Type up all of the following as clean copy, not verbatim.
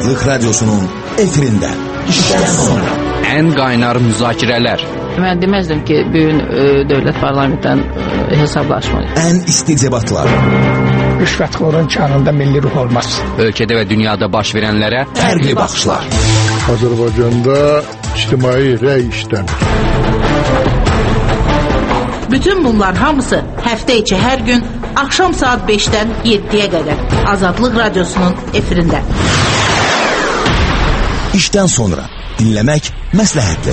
Azadlıq Radyosu'nun efirində. İşten sonra. En qaynar müzakirələr. Mən deməzdim ki, bugün dövlət parlamentdən hesablaşmalıyıq. En isti debatlar. Rüşvətxorun canında milli ruh olmaz. Ölkədə və dünyada baş verənlərə Fərqli baxışlar. Azərbaycanda ictimai rəy işləmir. Bütün bunlar hamısı həftə içi hər gün axşam saat 5-dən 7-yə qədər Azadlıq Radyosu'nun efirində. İşten sonra dinlemek məsləhətdir.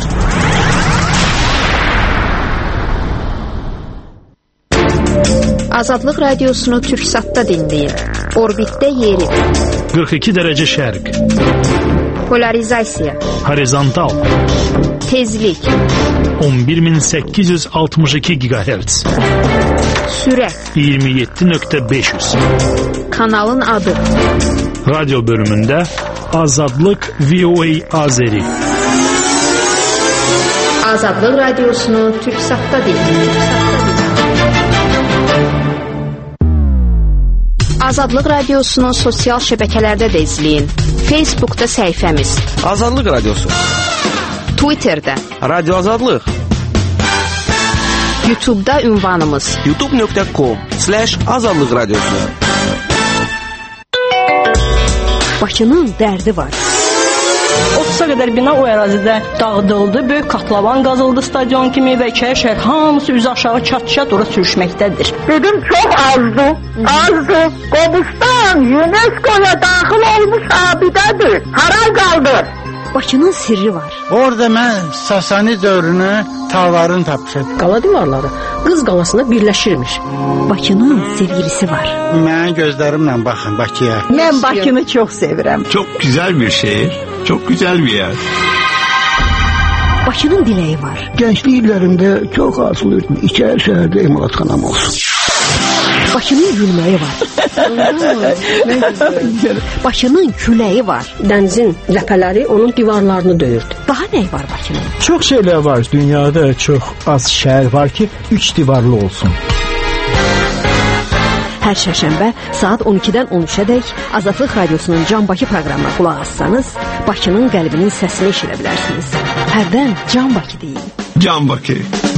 Azadlıq Radiosunu Türksat'ta dinləyin. Orbitdə yeri. 42 dərəcə şərq. Polarizasiya. Horizontal. Tezlik. 11862 GHz. Sürət. 27.500. Kanalın adı. Radyo bölümündə Azadlıq VOA Azeri. Azadlıq Radiosunu Türksat'ta dinləyin. Azadlıq Radiosunu sosial şəbəkələrdə də izləyin. Facebook'da səhifəmiz. Azadlıq Radyosu. Twitter'da. Radyo Azadlıq. YouTube'da ünvanımız. youtube.com/Azadlıq Radyosu. Bakının dərdi var. 30'a qədər bina o ərazidə dağıdıldı. Böyük katlavan qazıldı stadion kimi və şəhər hamısı üzü aşağı çat-çat ora sürüşməkdədir. Dedim çox azdı. Qobustan UNESCO'ya daxil olmuş abidədir. Haray qaldı. Bakının sirri var. Orada mən Sasani dövrünü tağların tapmışam. Qala divarları Qız qalasına birləşirmiş. Bakının sevgilisi var. Mənim gözlərimlə baxın Bakıya. Mən Bakını çox sevirəm. Çok güzel bir şehir, çok güzel bir yer. Bakının diləyi var. Gençlik illərimdə çox arzulayırdım. İçəri şəhərdə emalatxanam olsun. Bakının gülməyi var. Bakının küləyi var. Dənizin ləpələri onun divarlarını döyürdü. Daha nə var Bakının? Çox şeylər var. Dünyada çox az şəhər var ki, 3 divarlı olsun. Hər şərşənbə saat 12-dən 13-ədək Azadlıq Radyosu'nun Can Bakı proqramına qulaq assanız, Bakının qəlbinin səsini eşidə bilərsiniz. Hərdən Can Bakı deyin. Can Bakı.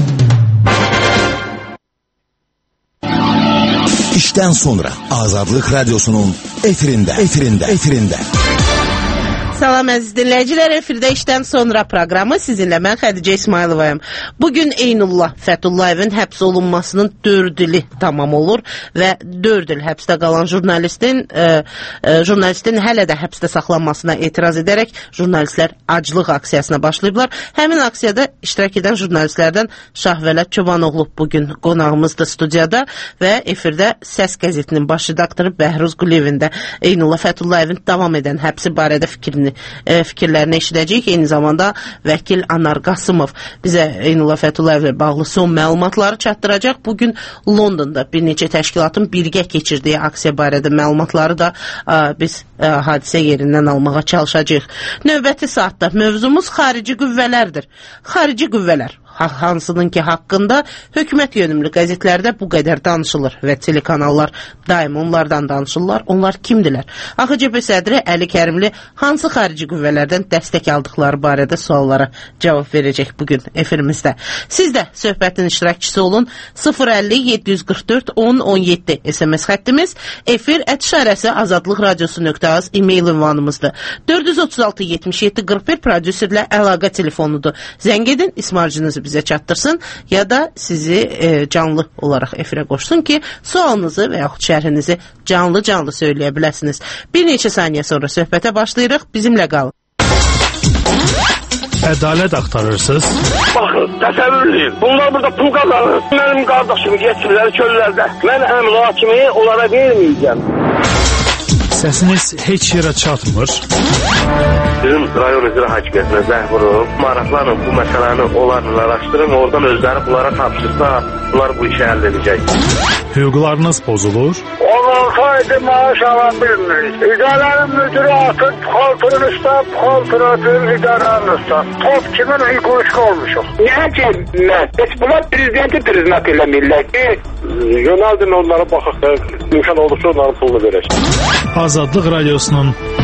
İşten sonra Azadlıq Radyosu'nun efirində. Salam əziz dinləyicilər, efirdə işdən sonra proqramı sizinlə mən Xədicə İsmayılovayım. Bugün Eynullah Fətullayevin həbs olunmasının 4 ili tamam olur və 4 il həbsdə qalan jurnalistin hələ də həbsdə saxlanmasına etiraz edərək jurnalistlər aclıq aksiyasına başlayıblar. Həmin aksiyada iştirak edən jurnalistlərdən Şahvələt Çobanoğlu bugün qonağımızdır studiyada və efirdə Səs qəzetinin baş redaktoru Bəhruz Quliyevin də Eynullah Fətullayevin davam edən həbsi barədə fikirlərini eşidəcəyik. Eyni zamanda vəkil Anar Qasımov bizə Eynullah Fətullayevlə bağlı son məlumatları çatdıracaq. Bugün Londonda bir neçə təşkilatın birgə keçirdiyi aksiya barədə məlumatları da biz hadisə yerindən almağa çalışacağıq. Növbəti saatda mövzumuz xarici qüvvələrdir. Xarici qüvvələr hansının ki haqqında hökumət yönümlü qəzetlərdə bu qədər danışılır və telekanallar daim onlardan danışırlar. Onlar kimdilər? AXCB sədri Əli Kərimli hansı xarici qüvvələrdən dəstək aldıqları barədə suallara cavab verəcək bugün efirimizdə. Siz də söhbətin iştirakçısı olun. 050-744-10-17 SMS xəttimiz, efir@şərəsi azadlıqradiosu.az e-mail ünvanımızdır. 436-77-41 prodüserlə əlaqə telefonudur. Zəng edin, ismarcınızı bizə çatdırsın ya da sizi canlı olaraq efirə qoşsun ki, sualınızı və yaxud şərhinizi canlı söyləyə biləsiniz. Bir neçə saniyə sonra söhbətə başlayırıq. Bizimlə qalın. Ədalət axtarırsınız? Baxın, təsəvvürləyin. Bunlar burada pul qazanır. Mənim qardaşımı yetirlər çöllərdə. Mən əmlak kimi onlara verməyəcəm. Səsiniz heç yerə çatmır. Bizim rayon icra hakimiyyətinə zəng vurub, maraqlanın bu məsələni onlarla araşdırın, oradan özləri bunlara tapşırsa, bunlar bu işi həll edəcək. Hüquqlarınız pozulur. Olsaydı maaş ala bilmirik. İdarənin müdürü atır, xaltırın üstə, xaltır atır, idarənin üstə. Top kimin hüququşqa olmuşuq. Niyə ki, heç bunlar prezidenti priznat eləmirlər ki, yönəldin onlara baxaq da, imkan olursa onların pulunu verək. Azadlıq Radyosu'nun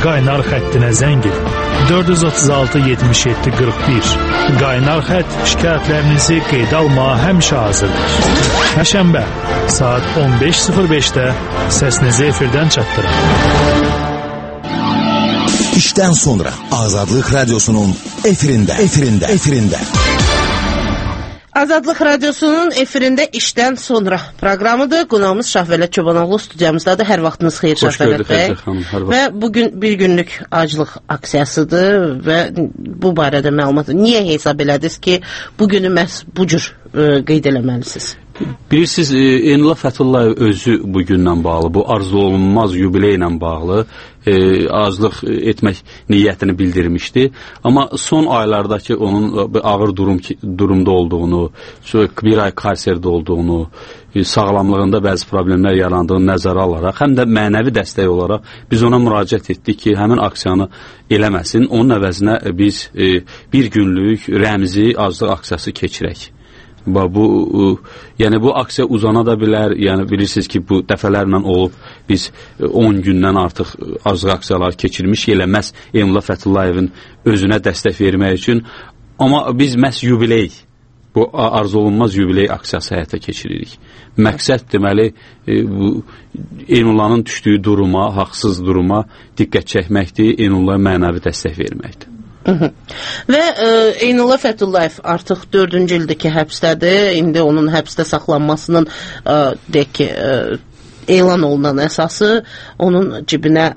Qaynar xəttinə zəng edin. 436 77 41. Qaynar xətt şikayətlərinizi qeydə almağa həmişə hazırdır. Həşənbə saat 15:05-də səsinizi efirdən çatdırın. İşdən sonra Azadlıq Radyosu'nun efirində. Azadlıq Radyosu'nun efirində işdən sonra proqramıdır. Qonağımız Şahvələt Çobanoğlu studiyamızdadır. Hər vaxtınız xeyir Şahvələt bəy. Və bugün bir günlük aclıq aksiyasıdır və bu barədə məlumat. Niyə hesab elədiniz ki, bugünü məhz bu cür qeyd eləməlisiniz? Bilirsiniz, Eynullah Fəthullayev özü bugündən bağlı, bu arzu olunmaz yubiley ilə bağlı aclıq etmək niyyətini bildirmişdi. Amma son aylardakı onun ağır durumda olduğunu, bir ay karserde olduğunu, sağlamlığında bəzi problemlər yarandığını nəzərə alaraq, həm də mənəvi dəstək olaraq biz ona müraciət etdik ki, həmin aksiyanı eləməsin. Onun əvəzinə biz bir günlük rəmzi aclıq aksiyası keçirək. Yəni bu aksiya uzana da bilər. Yəni bilirsiniz ki, bu dəfələrlə olub biz 10 gündən artıq aclıq aksiyalar keçirmiş eləməz Eynullah Fətullayevin özünə dəstək vermək üçün. Amma biz məhz yubiley, bu arzu olunmaz yubiley aksiyası həyata keçiririk. Məqsəd deməli Eynullahın düşdüyü duruma, haqsız duruma diqqət çəkməkdir, Eynullah'a mənəvi dəstək verməkdir. Və Eynullah Fəthullayev artıq 4-cü ildəki həbsdədir. İndi onun həbsdə saxlanmasının deyək ki, elan olunan əsası onun cibinə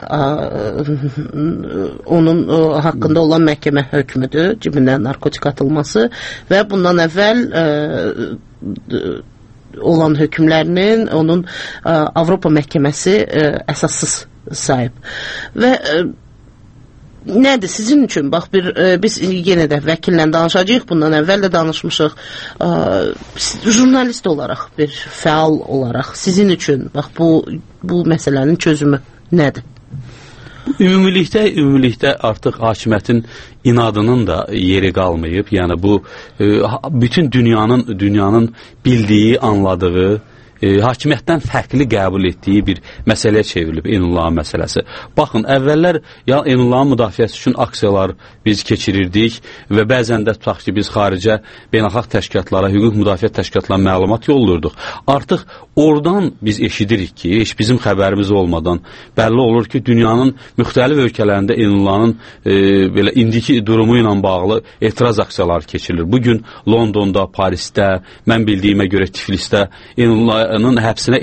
onun haqqında olan məhkəmə hökmüdür, cibinə narkotik atılması və bundan əvvəl olan hökmlərinin onun Avropa məhkəməsi əsassız sayıb. Və nədir sizin üçün? Bax, biz yenə də vəkillə danışacağıq, bundan əvvəl də danışmışıq. Jurnalist olaraq, bir fəal olaraq sizin üçün bax, bu məsələnin çözümü nədir? Ümumilikdə artıq hakimiyyətin inadının da yeri qalmayıb. Yəni bu bütün dünyanın bildiyi, anladığı, hakimiyyətdən fərqli qəbul etdiyi bir məsələyə çevrilib Eynullahın məsələsi. Baxın, əvvəllər Eynullahın müdafiəsi üçün aksiyalar biz keçirirdik və bəzən də tutaq ki, biz xaricə beynəlxalq təşkilatlara, hüquq müdafiə təşkilatlarına məlumat yollurduk. Artıq oradan biz eşidirik ki, heç bizim xəbərimiz olmadan bəlli olur ki, dünyanın müxtəlif ölkələrində Eynullahın belə indiki durumu ilə bağlı etiraz aksiyaları keçirilir. Bugün Londonda, Parisdə, mən bildiyimə görə Tiflisdə Eynullahın həbsinə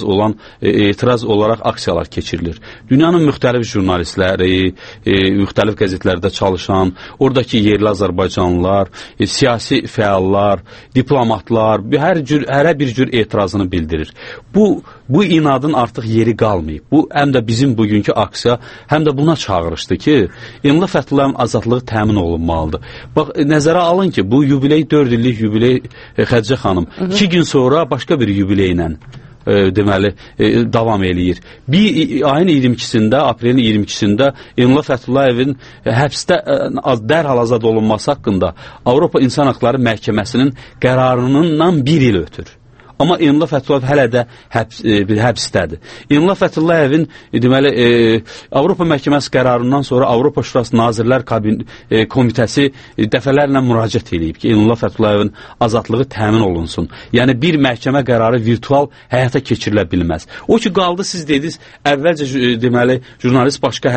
etiraz olaraq aksiyalar keçirilir. Dünyanın müxtəlif jurnalistləri, müxtəlif qəzetlərdə çalışan, oradakı yerli Azərbaycanlılar, siyasi fəallar, diplomatlar hərə bir cür etirazını bildirir. Bu inadın artıq yeri qalmayıb. Bu həm də bizim bugünkü aksiya həm də buna çağırışdı ki, Eynullah Fətullayevin azadlığı təmin olunmalıdır. Bax, nəzərə alın ki, bu yubiley 4 illik yubiley Xədicə xanım 2 gün sonra başqa bir yubiley ilə deməli davam eləyir. Ayın 22-sində, aprelin 22-sində Eynullah Fətullayevin həbsdə dərhal azad olunması haqqında Avropa İnsan Haqları Məhkəməsinin qərarından 1 il ötür. Amma Eynullah Fəthullayev hələ də həbsdədir. Eynullah Fətullayevin deməli Avropa Məhkəməsi qərarından sonra Avropa Şurası Nazirlər Komitəsi dəfələrlə müraciət edib ki, Eynullah Fətullayevin azadlığı təmin olunsun. Yəni bir məhkəmə qərarı virtual həyata keçirilə bilməz. O ki qaldı, siz dediniz, əvvəlcə deməli jurnalist başqa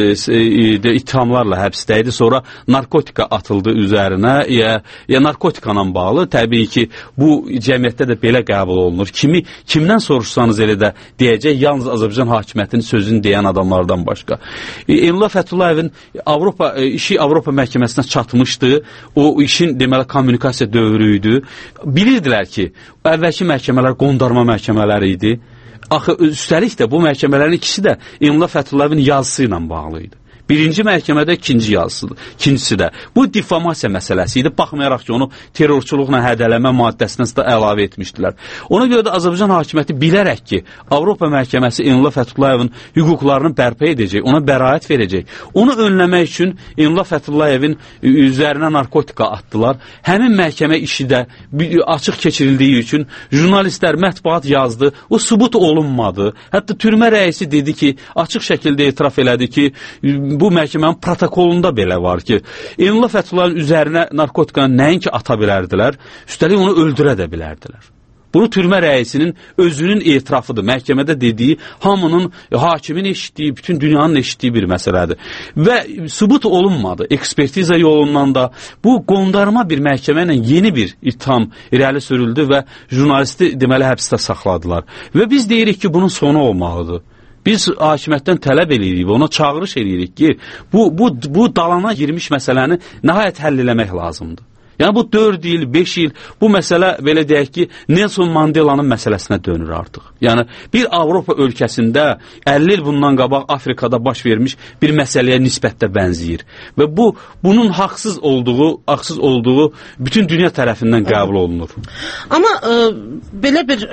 ittihamlarla həbsdə idi, sonra narkotika atıldı üzərinə, ya narkotikala bağlı. Təbii ki, bu cəmiyyətdə də belə qəbul olunur. Kimdən soruşsanız elə də deyəcək, yalnız Azərbaycan hakimiyyətinin sözünü deyən adamlardan başqa. Eynullah Fətullayevin işi Avropa məhkəməsinə çatmışdı. O işin deməli kommunikasiya dövrü idi. Bilirdilər ki, əvvəlki məhkəmələr qondarma məhkəmələri idi. Axı üstəlik də bu məhkəmələrin ikisi də Eynullah Fətullayevin yazısı ilə bağlı idi. Birinci məhkəmədə ikinci yazısıdır. İkincisi də bu difamasiya məsələsi idi. Baxmayaraq ki, onu terrorçuluqla hədələmə maddəsinə də əlavə etmişdilər. Ona görə də Azərbaycan hakimiyyəti bilərək ki, Avropa məhkəməsi Eynullah Fətullayevin hüquqlarını bərpa edəcək, ona bəraət verəcək. Onu önləmək üçün Eynullah Fətullayevin üzərinə narkotika atdılar. Həmin məhkəmə işi də açıq keçirildiyi üçün jurnalistlər mətbuat yazdı. O sübut olunmadı. Hətta türmə rəisi dedi ki, açıq şəkildə etiraf elədi ki, bu məhkəmənin protokolunda belə var ki, Eynullah Fətullayevin üzərinə narkotikanı nəinki ata bilərdilər, üstəlik onu öldürə də bilərdilər. Bunu türmə rəisinin özünün etirafıdır. Məhkəmədə dediyi, hamının, hakimin eşitdiyi, bütün dünyanın eşitdiyi bir məsələdir. Və sübut olunmadı. Ekspertiza yolundan da bu qondarma bir məhkəmə ilə yeni bir itham irəli sürüldü və jurnalisti deməli həbsdə saxladılar. Və biz deyirik ki, bunun sonu olmalıdır. Biz hakimiyyətdən tələb edirik və ona çağırış edirik ki, bu dalana girmiş məsələni nəhayət həll eləmək lazımdır. Yəni bu 4 il, 5 il bu məsələ belə deyək ki, Nelson Mandela'nın məsələsinə dönür artıq. Yəni bir Avropa ölkəsində 50 il bundan qabaq Afrikada baş vermiş bir məsələyə nisbətdə bənzəyir. Və bunun haqsız olduğu bütün dünya tərəfindən qəbul olunur. Amma belə bir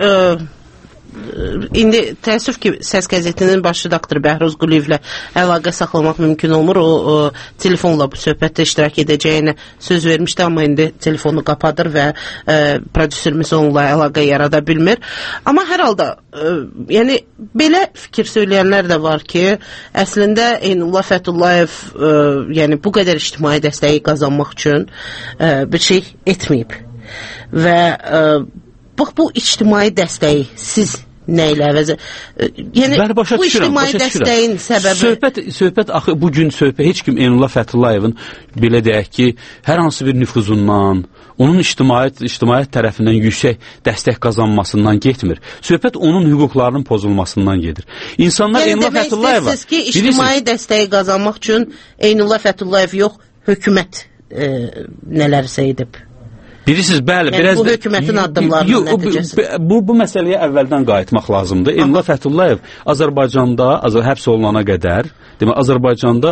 indi təəssüf ki, Səs qəzetinin baş redaktoru Bəhruz Quliyevlə əlaqə saxlamaq mümkün olmur. O telefonla bu söhbətdə iştirak edəcəyinə söz vermişdi, amma indi telefonu qapadır və prodüserimiz onunla əlaqə yarada bilmir. Amma hər halda yəni belə fikir söyləyənlər də var ki, əslində Eynullah Fətullayev yəni bu qədər ictimai dəstəyi qazanmaq üçün bir şey etməyib. Və bax bu ictimai dəstəyi siz nə ilə əvəzə? Yəni bu ictimai dəstəyin səbəbi... Söhbət axı bugün heç kim Eynullah Fətullayevin belə deyək ki, hər hansı bir nüfuzundan, onun ictimaiyyət tərəfindən yüksək dəstək qazanmasından getmir. Söhbət onun hüquqlarının pozulmasından gedir. İnsanlar Eynullah Fətullayeva... Yəni demək istəyirsiniz ki, ictimai dəstəyi qazanmaq üçün Eynullah Fətullayev yox, hökumət nələrsə edib. Bilirsiniz, bəli, yəni, bu hökumətin addımlarının nəticəsi. Bu məsələyə əvvəldən qayıtmaq lazımdır. Eynullah Fətullayev Azərbaycanda həbs olunana qədər, demək, Azərbaycanda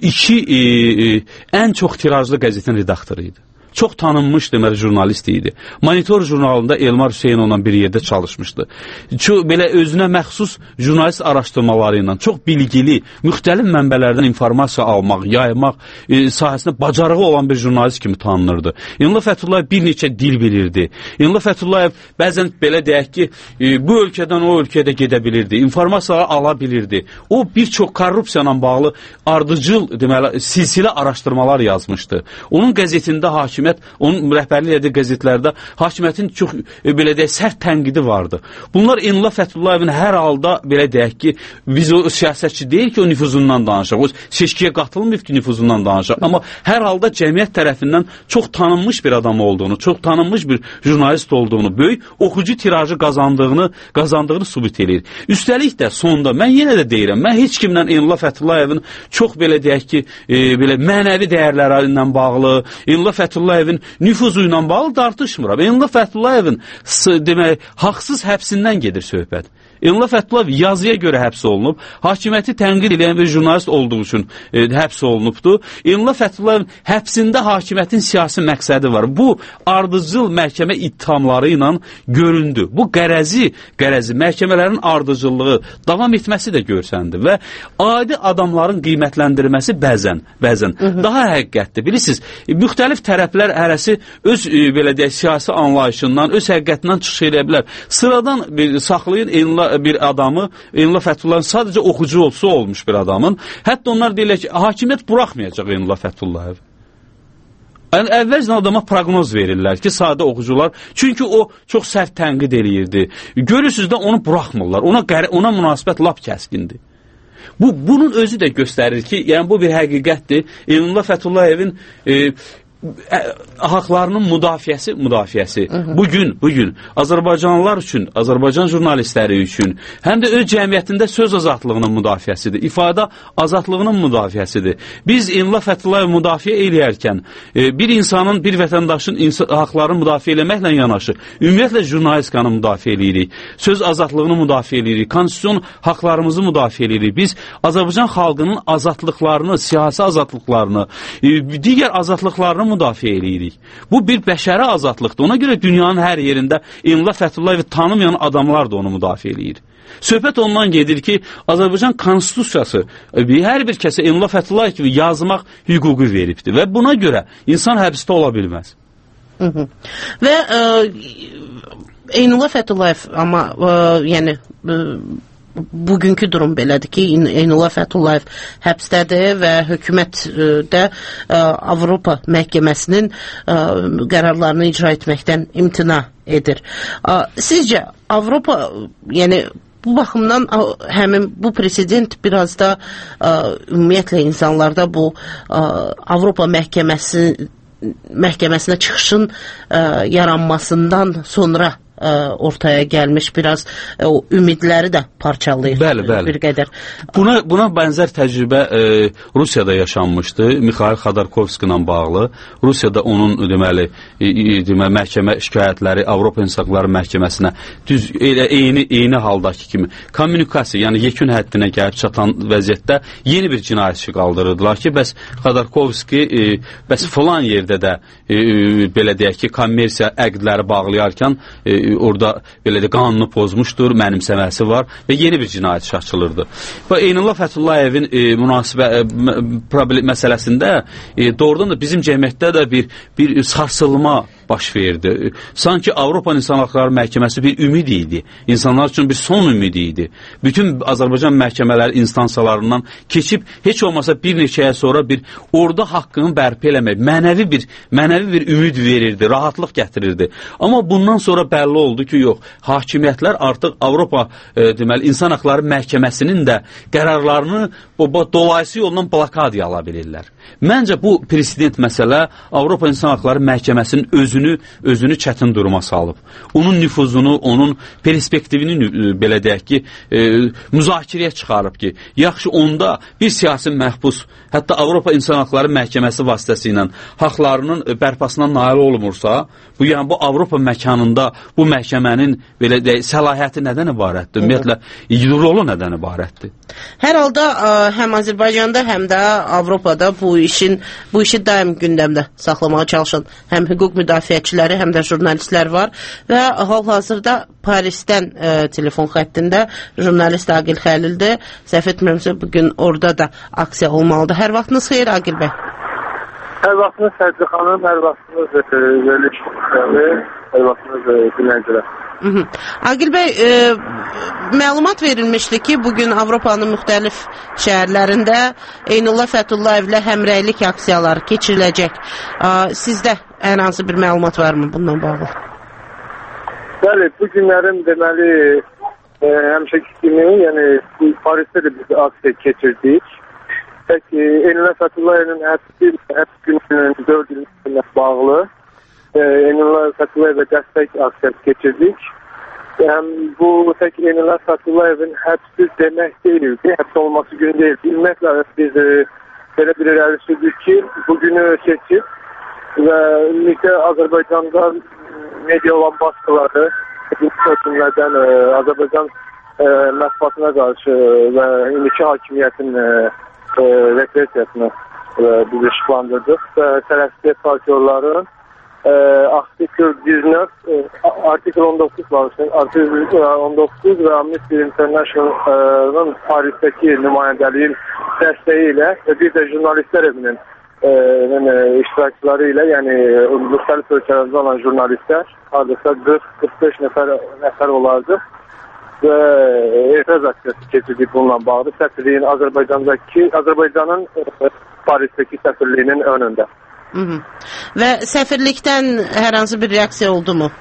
ən çox tirajlı qəzetin redaktoru idi. Çox tanınmış deməli jurnalist idi. Monitor jurnalında Elmar Hüseynovla bir yerdə çalışmışdı. Belə özünə məxsus jurnalist araşdırmaları ilə çox bilgili, müxtəlif mənbələrdən informasiya almaq, yaymaq sahəsində bacarığı olan bir jurnalist kimi tanınırdı. Eynullah Fəthullayev bir neçə dil bilirdi. Eynullah Fəthullayev bəzən belə deyək ki, bu ölkədən o ölkədə gedə bilirdi, informasiyaları ala bilirdi. O bir çox korrupsiya ilə bağlı ardıcıl deməli silsilə araşdırmalar yazmışdı. Onun qəzetində onun rəhbərlik edən qəzetlərdə hakimiyyətin çox belə deyək sərt tənqidi vardı. Bunlar Eynullah Fətullayevin hər halda belə deyək ki, biz o siyasətçi deyil ki, o nüfuzundan danışaq, o seçkiyə qatılmayıb ki, nüfuzundan danışaq. Amma hər halda cəmiyyət tərəfindən çox tanınmış bir adam olduğunu, çox tanınmış bir jurnalist olduğunu, böyük oxucu tirajı qazandığını sübut edir. Üstəlik də sonda mən yenə də deyirəm, mən heç kimlə Eynullah Fətullayevin çox belə deyək ki, belə mənəvi dəyərləri ilə bağlı, Eynullah Fətullayevin nüfuzu ilə bağlı tartışmıram. Eynullah Fətullayevin demək, haqsız həbsindən gedir söhbət. Eynullah Fəthullayev yazıya görə həbs olunub, hakimiyyəti tənqid edən bir jurnalist olduğu üçün həbs olunubdu. Eynullah Fəthullayev həbsində hakimiyyətin siyasi məqsədi var. Bu ardıcıl məhkəmə ittihamları ilə göründü. Bu qərəzi məhkəmələrin ardıcıllığı davam etməsi də görsəndi və adi adamların qiymətləndirilməsi bəzən daha həqiqətdir. Bilirsiniz, müxtəlif tərəflər hərəsi öz belə deyək siyasi anlayışından, öz həqiqətindən çıxış edə bilər. Sıradan saxlayın bir adamı, Eynullah Fətullayevin sadəcə oxucu olmuş bir adamın, hətta onlar deyirlər ki, hakimiyyət buraxmayacaq Eynullah Fətullayev'i. Yəni, əvvəlcə adama proqnoz verirlər ki, sadə oxucular, çünki o çox sərt tənqid eləyirdi. Görürsünüz də onu buraxmırlar, ona münasibət lap kəskindir. Bunun özü də göstərir ki, yəni bu bir həqiqətdir. Eynullah Fətullayevin haqlarının müdafiəsi bugün Azərbaycanlılar üçün, Azərbaycan jurnalistləri üçün, həm də öz cəmiyyətində söz azadlığının müdafiəsidir, ifadə azadlığının müdafiəsidir. Biz İnla Fəthullayev müdafiə eləyərkən bir insanın, bir vətəndaşın haqlarını müdafiə eləməklə yanaşı, ümumiyyətlə jurnalistikanı müdafiə eləyirik, söz azadlığını müdafiə eləyirik, konstitusiyon haqlarımızı müdafiə eləyirik. Biz Azərbaycan xalqının azadlıqlarını, siyasi azadlıqlarını, digər azadlıqlarını müdafiə eləyirik. Bu bir bəşəri azadlıqdır. Ona görə dünyanın hər yerində İnla Fəthullayevi tanımayan adamlar da onu müdafiə eləyir. Söhbət ondan gedir ki, Azərbaycan konstitusiyası hər bir kəsə İnla Fəthullayev kimi yazmaq hüququ veribdir və buna görə insan həbsdə ola bilməz. Və İnla Fəthullayev amma yəni bugünkü durum belədir ki, Eynullah Fəthullayev həbsdədir və hökumət də Avropa məhkəməsinin qərarlarını icra etməkdən imtina edir. Sizcə Avropa, yəni bu baxımdan həmin bu president biraz da ümumiyyətlə insanlarda bu Avropa məhkəməsinə çıxışın yaranmasından sonra ortaya gəlmiş biraz o ümidləri də parçalayır. Bir qədər. Buna bənzər təcrübə Rusiyada yaşanmışdı. Mikhail Xodorkovski ilə bağlı. Rusiyada onun deməli məhkəmə şikayətləri Avropa İnsan Hüquqları Məhkəməsinə düz eyni haldakı kimi kommunikasiya, yəni yekun həddinə gəlib çatan vəziyyətdə yeni bir cinayətçi qaldırırdılar ki, bəs Xodorkovski bəs filan yerdə də belə deyək ki, kommersiya əqdləri bağlayarkən orada belə də qanunu pozmuşdur, mənimsəməsi var və yeni bir cinayət açılırdı. Və Eynullah Fətullayevin məsələsində doğrudan da bizim cəmiyyətdə də bir sarsılma baş verdi. Sanki Avropa İnsan Hüquqları Məhkəməsi bir ümid idi. İnsanlar üçün bir son ümidi idi. Bütün Azərbaycan məhkəmələri instansiyalarından keçib, heç olmasa bir neçəyə sonra bir orada haqqını bərpa eləmək, mənəvi bir ümid verirdi, rahatlıq gətirirdi. Amma bundan sonra bəlli oldu ki, yox, hakimiyyətlər artıq Avropa İnsan Hüquqları Məhkəməsinin də qərarlarını dolayısı yoldan blokadiya ala bilirlər. Məncə bu president məsələ Avropa İnsan Hüquqları Məhkəməsinin özünü çətin duruma salıb. Onun nüfuzunu, onun perspektivini belə deyək ki, müzakirəyə çıxarıb ki, yaxşı onda bir siyasi məhbus, hətta Avropa İnsan Hüquqları Məhkəməsi vasitəsilə haqlarının bərpasına nail olmursa, bu Avropa məkanında bu məhkəmənin belə deyək, səlahiyyəti nədən ibarətdir? Ümumiyyətlə, rolu nədən ibarətdir? Hər halda həm Azərbaycanda, həm də Avropada bu işi daim gündəmdə saxlamağa çalışan həm hüquq müdafiəçiləri, həm də jurnalistlər var və hal-hazırda Parisdən telefon xəttində jurnalist Aqil Xəlildir. Səhv etmirəmsə, bugün orada da aksiya olmalıdır. Hər vaxtınız xeyir, Aqil bəy. Hər vaxtınız Sədri xanım, hər vaxtınız hər vaxtınız dinləyicilər. Aqil bəy, məlumat verilmişdi ki, bugün Avropanın müxtəlif şəhərlərində Eynullah Fətullayevlə həmrəylik aksiyaları keçiriləcək. Sizdə hər hansı bir məlumat varmı bundan bağlı? Bəli, bu günlərin deməli həmişəki kimi, yəni Parisdə də biz aksiya keçirdik. Peki Eynullah Fətullayevin həbs gününün 4 illə bağlı Eynullah Fətullayevə dəstək aksiyası keçirdik. Bu tək Eynullah Fətullayevin həbsiz demək deyildi, həbs olması günü deyildi. Ümumiyyətlə biz belə bir irəli sürdük ki, bugünü seçib və ümumiyyətlə Azərbaycanda media olan baskıları, hökümlərdən Azərbaycan mətbuatına qarşı və indiki hakimiyyətin represiyasını biz işıqlandırdıq və sələfiyyət partiyaların artikl 19 və Amnesty International'ın Paris'teki nümayəndəliyin dəstəyi ilə və bir də jurnalistlər evinin iştirakçıları ilə, yəni müxtəlif ölkələrdə olan jurnalistlər, hardasa 40-45 nəfər olardı və etiraz aksiyası keçirdik bununla bağlı. Səfirliyin Azərbaycanın Paris'teki səfirliyinin önündə. Və səfirlikdən hər hansı bir reaksiya oldu mu?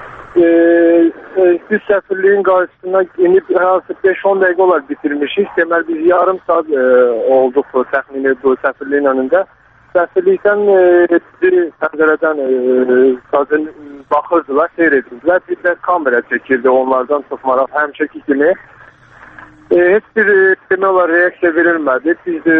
Biz səfirliyin qarşısına inib 5-10 dəqiqə olaraq bitirmişik. Deməli biz yarım saat olduq təxmini bu səfirliyin önündə Dəstəlikdən bizi pəncərədən sadəcə baxırdılar, seyr edirdilər. Bir də kamera çəkirdi onlardan çox maraq həmişəki kimi. Heç bir demək olar reaksiya verilmədi.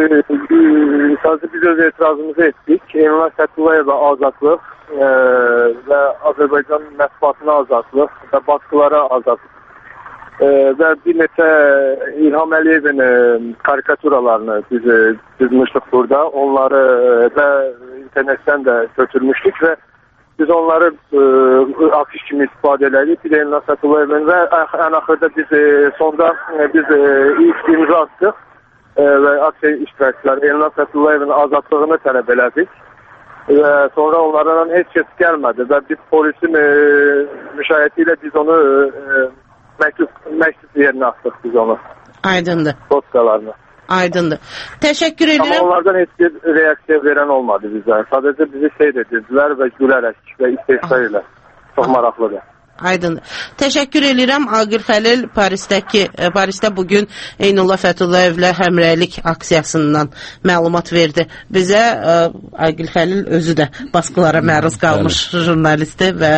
Sadəcə biz öz etirazımızı etdik. Elnur Fətullayeva azadlıq və Azərbaycan mətbuatına azadlıq və baskılara azadlıq və bir neçə İlham Əliyevin karikaturalarını biz düzmüşdük burada. Onları da internetdən də götürmüşdük və biz onları afiş kimi istifadə elədik. Bir Elnur Fətullayevin və ən axırda biz sonda ilk imza atdıq və aksiya iştirakçıları Elnur Fətullayevin azadlığını tələb elədik. Və sonra onlardan heç kəs gəlmədi və biz polisin müşayiəti ilə biz onu məktub yerinə atdıq biz onu. Aydındır. Dotkalarını. Aydındır. Təşəkkür edirəm. Amma onlardan heç bir reaksiya verən olmadı bizə. Sadəcə bizi seyr edirdilər və gülərək və istehza ilə. Çox maraqlıdır. Aydındır. Təşəkkür edirəm. Aqil Xəlil Parisdə bugün Eynullah Fətullayevlə həmrəylik aksiyasından məlumat verdi. Bizə Aqil Xəlil özü də baskılara məruz qalmış jurnalistdir və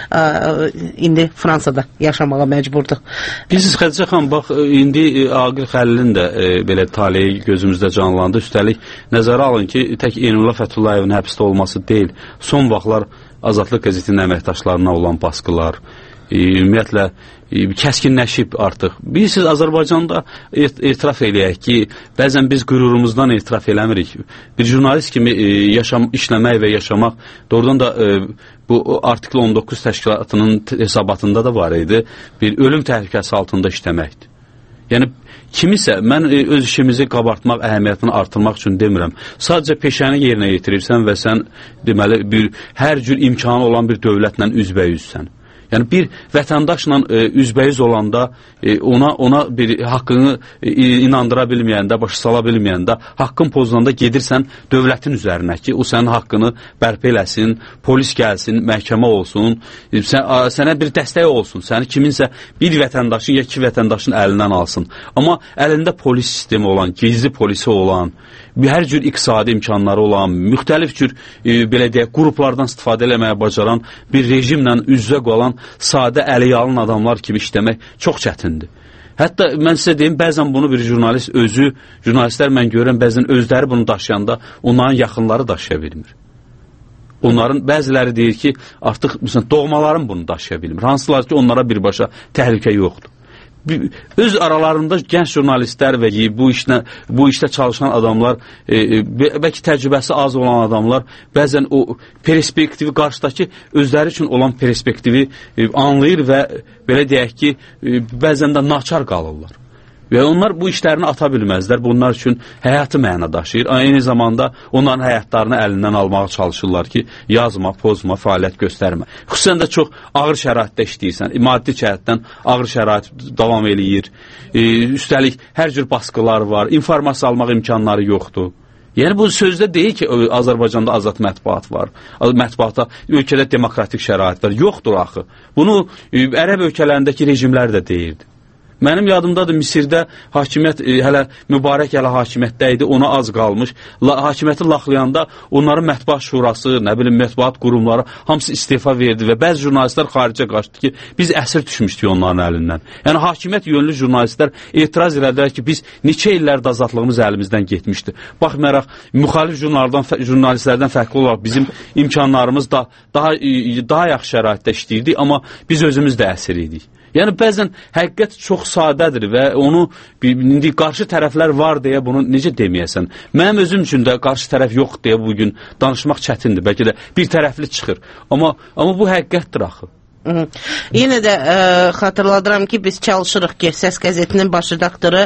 indi Fransada yaşamağa məcburdur. Bilirsiniz Xədicə xanım, bax indi Aqil Xəlilin də belə taleyi gözümüzdə canlandı. Üstəlik nəzərə alın ki, tək Eynullah Fətullayevin həbsdə olması deyil, son vaxtlar Azadlıq qəzetinin əməkdaşlarına olan baskılar, ümumiyyətlə kəskinləşib artıq. Bilirsiniz, Azərbaycanda etiraf eləyək ki, bəzən biz qürurumuzdan etiraf eləmirik. Bir jurnalist kimi işləmək və yaşamaq doğrudan da bu artikl 19 təşkilatının hesabatında da var idi, bir ölüm təhlükəsi altında işləməkdir. Yəni, kimisə, mən öz işimizi qabartmaq, əhəmiyyətini artırmaq üçün demirəm. Sadəcə peşəni yerinə yetirirsən və sən, deməli, hər cür imkanı olan bir dövlətlə üzbəyüzsən. Yəni, bir vətəndaşla üzbəyiz olanda, ona bir haqqını inandıra bilməyəndə, başa sala bilməyəndə, haqqın pozulanda gedirsən dövlətin üzərinə ki, o sənin haqqını bərpa eləsin, polis gəlsin, məhkəmə olsun, sənə bir dəstək olsun, səni kiminsə bir vətəndaşın ya iki vətəndaşın əlindən alsın. Amma əlində polis sistemi olan, gizli polisi olan, hər cür iqtisadi imkanları olan, müxtəlif cür, belə deyək, qruplardan istifadə eləməyə bacaran bir rejimlə üz-üzə qalan sadə əliyalın adamlar kimi işləmək çox çətindir. Hətta mən sizə deyim, bəzən bunu bir jurnalist özü, jurnalistlər mən görürəm, bəzən özləri bunu daşıyanda onların yaxınları daşıya bilmir. Onların bəziləri deyir ki, artıq məsələn, doğmalarım bunu daşıya bilmir. Hansılar ki, onlara birbaşa təhlükə yoxdur. Öz aralarında gənc jurnalistlər və bu işlə çalışan adamlar, bəlkə təcrübəsi az olan adamlar bəzən o perspektivi, qarşıdakı özləri üçün olan perspektivi anlayır və belə deyək ki, bəzən də naçar qalırlar. Və onlar bu işlərini ata bilməzlər, bunlar üçün həyatı məna daşıyır. Eyni zamanda onların həyatlarını əlindən almağa çalışırlar ki, yazma, pozma, fəaliyyət göstərmə. Xüsusən də çox ağır şəraitdə işləyirsən, maddi cəhətdən ağır şərait davam eləyir. Üstəlik, hər cür baskılar var, informasiya almaq imkanları yoxdur. Yəni, bu sözdə deyil ki, Azərbaycanda azad mətbuat var, mətbuata ölkədə demokratik şərait var. Yoxdur axı. Bunu ərəb ölkələrindəki rejimlər də deyirdi. Mənim yadımdadır, Misirdə hakimiyyət, hələ Mübarək hələ hakimiyyətdə idi, ona az qalmış. Hakimiyyəti laxlayanda onların mətbuat şurası, mətbuat qurumları hamısı istefa verdi və bəzi jurnalistlər xaricə qaçdı ki, biz əsir düşmüşdük onların əlindən. Yəni, hakimiyyət yönlü jurnalistlər etiraz edilər ki, biz neçə illərdə azadlığımız əlimizdən getmişdi. Baxmayaraq, müxalif jurnalistlərdən fərqli olaraq bizim imkanlarımız da daha yaxşı şəraitdə işləyirdik, amma biz özümüz də əsir idik. Yəni, bəzən həqiqət çox sadədir və onu indi qarşı tərəflər var deyə bunu necə deməyəsən. Mənim özüm üçün də qarşı tərəf yox deyə bugün danışmaq çətindir. Bəlkə də bir tərəfli çıxır. Amma bu həqiqətdir axı. Yenə də xatırladıram ki, biz çalışırıq ki, Səs qəzetinin baş redaktoru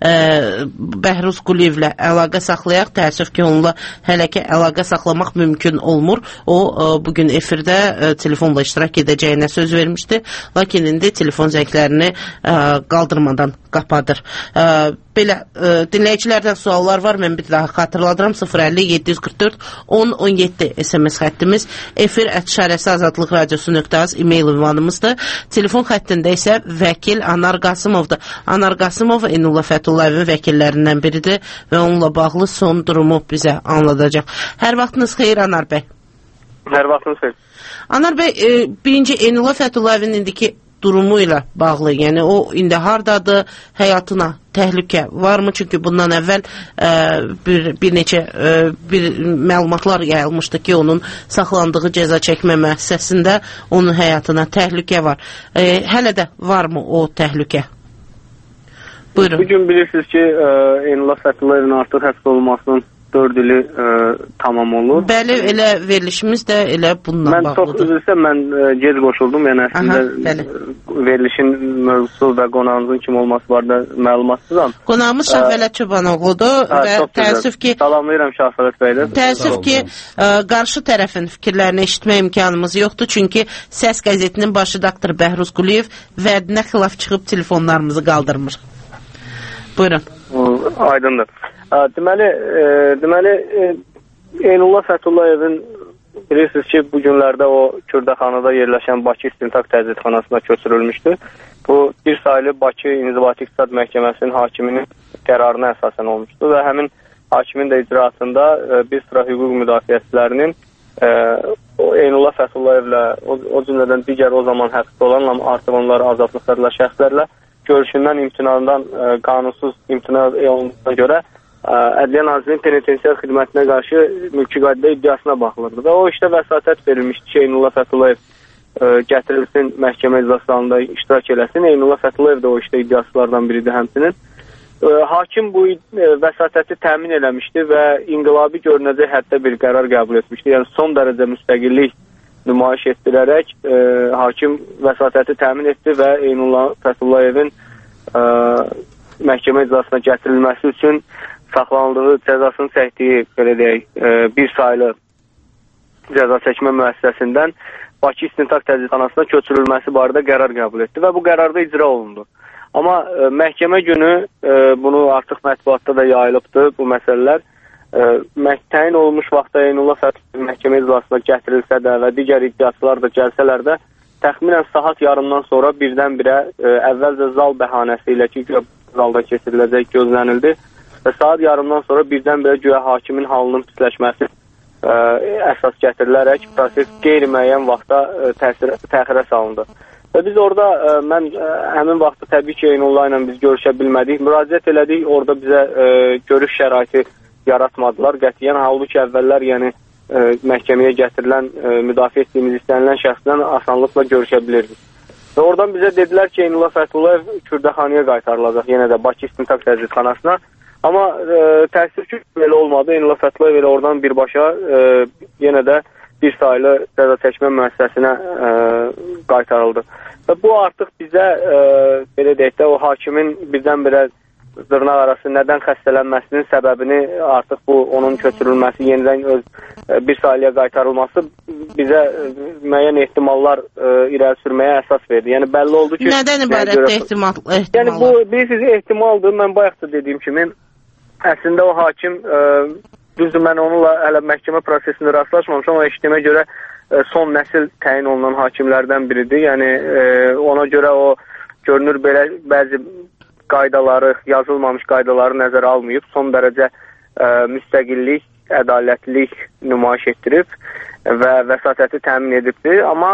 Bəhruz Quliyevlə əlaqə saxlayaq. Təəssüf ki, onunla hələ ki əlaqə saxlamaq mümkün olmur. O, bugün efirdə telefonla iştirak edəcəyinə söz vermişdi. Lakin indi telefon zənglərini qaldırmadan qapadır. Belə dinləyicilərdən suallar var. Mən bir daha xatırladıram. 050-744-10-17 SMS xəttimiz. efir@azadlıqradiosu.az e-mail ünvanımızdır. Telefon xəttində isə vəkil Anar Qasımovdur. Anar Qasımov Eynullah Fətullayevin vəkillərindən biridir və onunla bağlı son durumu bizə anladacaq. Hər vaxtınız xeyir Anar bəy. Hər vaxtınız xeyir. Anar bəy, birinci Eynullah Fətullayevin indiki durumu ilə bağlı, yəni o indi hardadır, həyatına təhlükə varmı? Çünki bundan əvvəl bir neçə məlumatlar yayılmışdı ki, onun saxlandığı cəza çəkmə müəssisəsində onun həyatına təhlükə var. Hələ də varmı o təhlükə? Buyurun. Bugün bilirsiniz ki, Eynullah Fətullayevin artıq həbs olunmasının 4 ili tamam olur. Bəli, elə verilişimiz də elə bununla bağlıdır. Mən çox üzrsə, mən gec qoşuldum. Yəni əslində verilişin mövzusu və qonağımızın kim olması barədə məlumatsızam. Qonağımız Şahvələt Çobanoğludur və təəssüf ki, salamlayıram Şahvələt bəylə. Təəssüf ki, qarşı tərəfin fikirlərini eşitmə imkanımız yoxdur. Çünki Səs qəzetinin baş redaktoru Bəhruz Quliyev vədinə xilaf çıxıb telefonlarımızı qaldırmır. Buyurun. Aydındır. Deməli, Eynullah Fətullayevin bilirsiniz ki, bu günlərdə o Kürdəxanada yerləşən Bakı İstintaq Təzyiatxanasına köçürülmüşdü. Bu, bir sayılı Bakı İnzibati İqtisad Məhkəməsinin hakiminin qərarına əsasən olmuşdu və həmin hakimin də icraatında bir sıra hüquq müdafiəçilərinin Eynullah Fətullayevlə, o cümlədən digər o zaman həbsdə olan, artıq onları azadlıq edilen şəxslərlə görüşündən imtinandan qanunsuz imtina olunduğuna görə Ədliyyə Nazirinin penitensiar xidmətinə qarşı mülki qayda iddiasına baxılırdı və o işdə vəsatət verilmişdi ki, Eynullah Fətulayev gətirilsin, məhkəmə iclaslarında iştirak eləsin. Eynullah Fətulayev də o işdə iddiaslardan biridir həmsinin. Hakim bu vəsatəti təmin eləmişdi və inqilabi görünəcək həddə bir qərar qəbul etmişdi. Yəni son dərəcə müstəqillik nümayiş etdirərək hakim vəsatəti təmin etdi və Eynullah Fətulayevin məhkəmə iclasına gətirilməsi üçün saxlanıldığı cəzasını çəkdiyi, belə deyək, bir sayılı cəza çəkmə müəssisəsindən Bakı İstintaq Təzyiatxanasına köçürülməsi barədə qərar qəbul etdi və bu qərarda icra olundu. Amma məhkəmə günü, bunu artıq mətbuatda da yayılıbdır bu məsələlər, təyin olunmuş vaxtda Eynullah Fətulayev məhkəmə iclasına gətirilsə də və digər iddiaçılar da gəlsələr də, təxminən saat yarımdan sonra birdən-birə əvvəlcə zal bəhanəsi ilə ki, zalda keçiriləcək gözlənildi və saat yarımdan sonra birdən-birə güya hakimin halının pisləşməsi əsas gətirilərək proses qeyri-müəyyən vaxtda təxirə salındı. Və biz orada, mən həmin vaxtda təbii ki, Eynullah ilə biz görüşə bilmədik, müraciət elədik, orada bizə görüş şəraiti yaratmadılar. Qətiyyən, halbuki əvvəllər, yəni məhkəməyə gətirilən, müdafiə etdiyimiz istənilən şəxsdən asanlıqla görüşə bilirdik. Və oradan bizə dedilər ki, Eynullah Fətulayev Kürdəxanaya qaytarılacaq, yenə də Bakı İstintaq Təzyiatxanasına. Amma təəssüf ki, belə olmadı. Eynullah Fətulayev elə oradan birbaşa yenə də bir sayılı cəza çəkmə müəssisəsinə qaytarıldı. Və bu artıq bizə, belə deyək də, o hakimin birdən-birə dırnaq arası nədən xəstələnməsinin səbəbini artıq bu, onun köçürülməsi, yenidən bir sayılıya qaytarılması bizə müəyyən ehtimallar irəli sürməyə əsas verdi. Yəni, bəlli oldu ki... Nədən ibarətdir ehtimallar? Yəni, bu, bilirsiniz, ehtimaldır. Mən bayaq da dediyim kimi, əslində o hakim, düzdür, mən onunla hələ məhkəmə prosesində rastlaşmamışam, amma eşitdiyimə görə son nəsil təyin olunan hakimlərdən biridir. Yəni, ona görə o görünür belə bəzi qaydaları, yazılmamış qaydaları nəzərə almayıb, son dərəcə müstəqillik, ədalətlilik nümayiş etdirib və vəsatəti təmin edibdir. Amma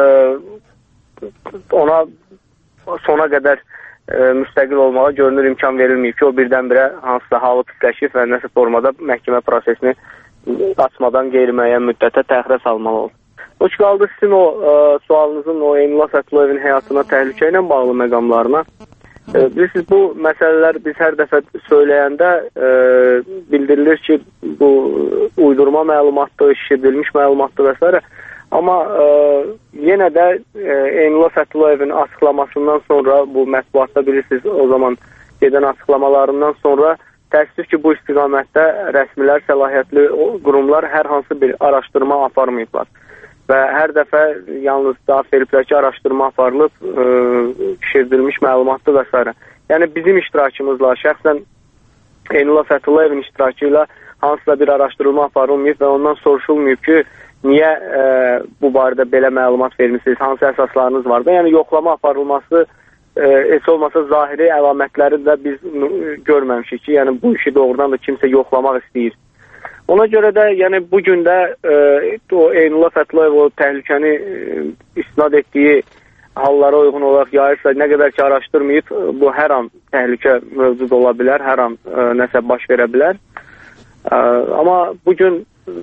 ona sona qədər müstəqil olmağa görünür imkan verilməyib ki, o birdən-birə hansısa halı pisləşib və nəsə formada məhkəmə prosesini açmadan qeyri-müəyyən müddətə təxirə salmalı olur. O ki, qaldı sizin o sualınızın o Eynullah Fətullayevin həyatına təhlükə ilə bağlı məqamlarına. Bilirsiniz, bu məsələlər biz hər dəfə söyləyəndə bildirilir ki, bu uydurma məlumatdır, şişirdilmiş məlumatdır və s. Amma yenə də Eynullah Fətullayevin açıqlamasından sonra, bu mətbuatda bilirsiniz, o zaman gedən açıqlamalarından sonra təəssüf ki, bu istiqamətdə rəsmilər, səlahiyyətli qurumlar hər hansı bir araşdırma aparmayıblar. Və hər dəfə yalnız daha felpləki araşdırma aparılıb, şişirdilmiş məlumatdır və s. yəni bizim iştirakımızla, şəxsən Eynullah Fətullayevin iştirakı ilə hansısa bir araşdırılma aparılmayıb və ondan soruşulmayıb ki, niyə bu barədə belə məlumat vermişsiniz, hansı əsaslarınız var da, yəni yoxlama aparılması heç olmasa zahiri əlamətləri də biz görməmişik ki, yəni bu işi doğrudan da kimsə yoxlamaq istəyir. Ona görə də yəni bugün də o Eynullah Fətulayev o təhlükəni istinad etdiyi hallara uyğun olaraq yayırsa, nə qədər ki araşdırmayıb, bu hər an təhlükə mövcud ola bilər, hər an nəsə baş verə bilər. Amma bugün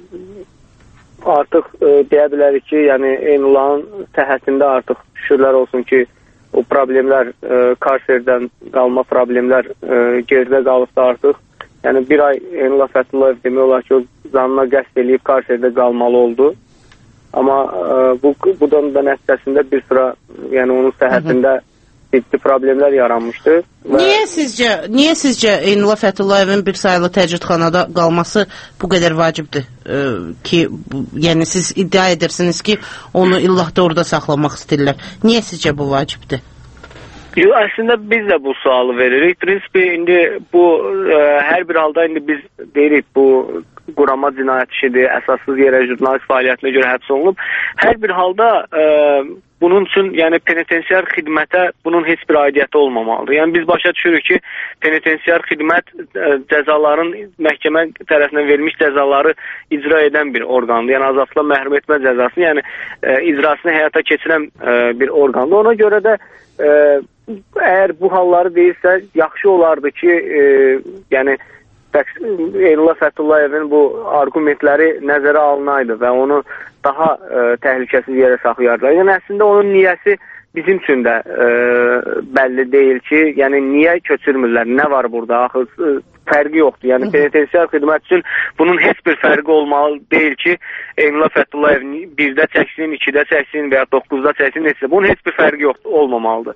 artıq deyə bilərik ki, yəni Eynullahın səhhətində artıq şükürlər olsun ki, o problemlər, karserdən qalma problemlər geridə qalıbsa artıq. Yəni bir ay Eynullah Fətulayev demək olar ki, o canına qəsd eləyib karserdə qalmalı oldu. Amma bundan da nəticəsində bir sıra, yəni onun səhhətində ciddi problemlər yaranmışdı. Niyə sizcə Eynullah Fətullayevin bir sayılı təcridxanada qalması bu qədər vacibdir ki, yəni siz iddia edirsiniz ki, onu illah da orada saxlamaq istəyirlər. Niyə sizcə bu vacibdir? Əslində biz də bu sualı veririk. Prinsipi indi bu hər bir halda indi biz deyirik bu qurama cinayət işidir, əsassız yerə jurnalist fəaliyyətinə görə həbs olunub. Hər bir halda bunun üçün yəni penitensiar xidmətə bunun heç bir aidiyyəti olmamalıdır. Yəni biz başa düşürük ki, penitensiar xidmət cəzaların məhkəmə tərəfindən verilmiş cəzaları icra edən bir orqandır. Yəni azadlıqdan məhrum etmə cəzasını, yəni icrasını həyata keçirən bir orqandır. Ona görə də əgər bu halları deyilsə, yaxşı olardı ki, yəni Eynullah Fətullayevin bu argumentləri nəzərə alınaydı və onu daha təhlükəsiz yerə saxlayardılar. Yəni əslində onun niyyəsi bizim üçün də bəlli deyil ki, yəni niyə köçürmürlər, nə var burada, axı fərqi yoxdur. Yəni penitensiar xidmət üçün bunun heç bir fərqi olmalı deyil ki, Eynullah Fətulayev 1-də çəksin, 2-də çəksin və ya 9-da çəksin, neçə. Bunun heç bir fərqi olmamalıdır.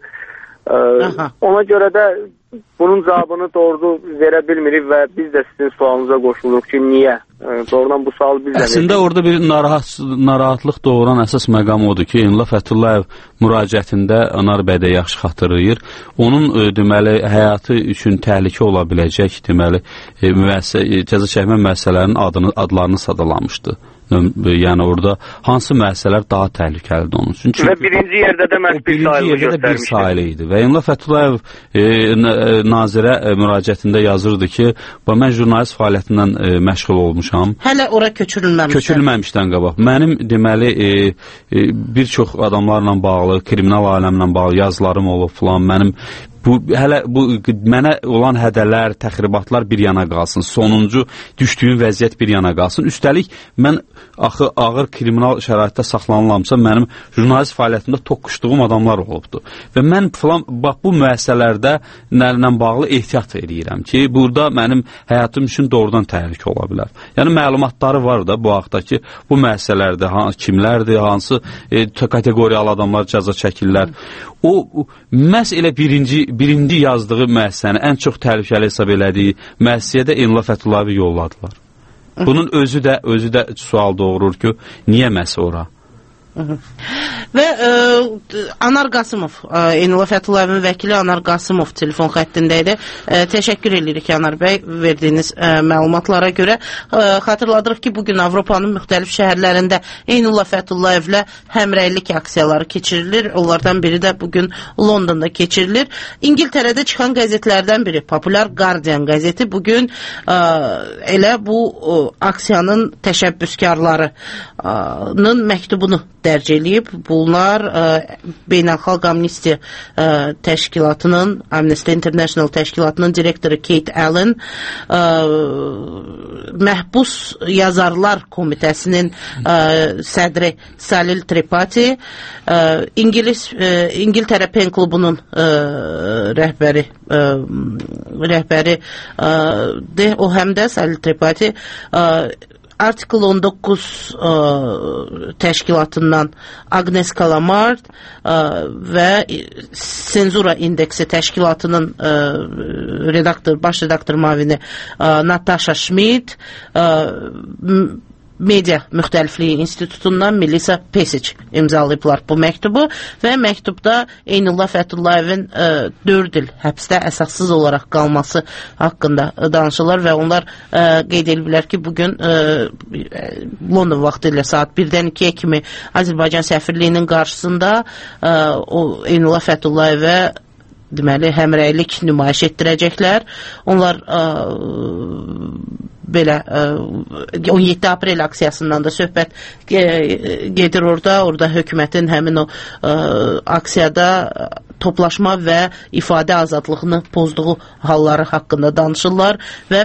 Ona görə də bunun cavabını doğru verə bilmirik və biz də sizin sualınıza qoşuluruq ki, niyə? Doğrudan bu sualı biz də veririk. Əslində orada bir narahatlıq doğuran əsas məqam odur ki, Eynullah Fətulayev müraciətində Anar bəy də yaxşı xatırlayır. Onun deməli həyatı üçün təhlükə ola biləcək deməli cəza çəkmə müəssisələrinin adlarını sadalamışdı. Yəni orada hansı müəssisələr daha təhlükəlidir onun üçün? Və birinci yerdə də məhz bir sayılı göstərmişdi. Bir sayılı idi. Və Eynullah Fətulayev nazirə müraciətində yazırdı ki, mən jurnalist fəaliyyətindən məşğul olmuşam. Hələ ora köçürülməmişdən. Köçürülməmişdən qabaq. Mənim deməli bir çox adamlarla bağlı, kriminal aləmlə bağlı yazılarım olub filan. Mənim mənə olan hədələr, təxribatlar bir yana qalsın. Sonuncu düşdüyüm vəziyyət bir yana qalsın. Üstəlik, mən axı ağır kriminal şəraitdə saxlanılamsa, mənim jurnalist fəaliyyətində toqquşduğum adamlar olubdur. Və mən bax bu müəssisələrdə nələ bağlı ehtiyat edirəm ki, burada mənim həyatım üçün doğrudan təhlükə ola bilər. Yəni məlumatları var da bu haqda ki, bu müəssisələrdə kimlərdir, hansı kateqoriyalı adamlar cəza çəkirlər. O məhz elə birinci yazdığı müəssisəni ən çox təhlükəli hesab elədiyi müəssisəyə də Eynullah Fətulayevi yolladılar. Bunun özü də sual doğurur ki, niyə məhz ora? Və Anar Qasımov, Eynullah Fətulayevin vəkili Anar Qasımov telefon xəttində idi. Təşəkkür edirik Anar bəy verdiyiniz məlumatlara görə. Xatırladırıq ki, bugün Avropanın müxtəlif şəhərlərində Eynullah Fətullayevlə həmrəylik aksiyaları keçirilir. Onlardan biri də bugün Londonda keçirilir. İngiltərədə çıxan qəzetlərdən biri, Popular Guardian qəzeti bugün elə bu aksiyanın təşəbbüskarlarının məktubunu dərc eləyib. Bunlar Beynəlxalq Amnistiya təşkilatının, Amnesty International təşkilatının direktoru Kate Allen, Məhbus Yazarlar Komitəsinin sədri Salil Tripathi, İngiltərə Pen Klubunun rəhbəri o həm də Salil Tripathi, Article 19 təşkilatından Agnes Kalamard və Senzura İndeksi təşkilatının baş redaktor mavini Natasha Schmidt, Media Müxtəlifliyi İnstitutundan Melisa Pesic imzalayıblar bu məktubu və məktubda Eynullah Fətullayevin 4 il həbsdə əsassız olaraq qalması haqqında danışırlar və onlar qeyd ediblər ki, bugün London vaxtı ilə saat 1-dən 2-yə kimi Azərbaycan səfirliyinin qarşısında o Eynullah Fətullayevə deməli həmrəylik nümayiş etdirəcəklər. Onlar belə 17 aprel aksiyasından da söhbət gedir orada. Orada hökumətin həmin o aksiyada toplaşma və ifadə azadlığını pozduğu halları haqqında danışırlar və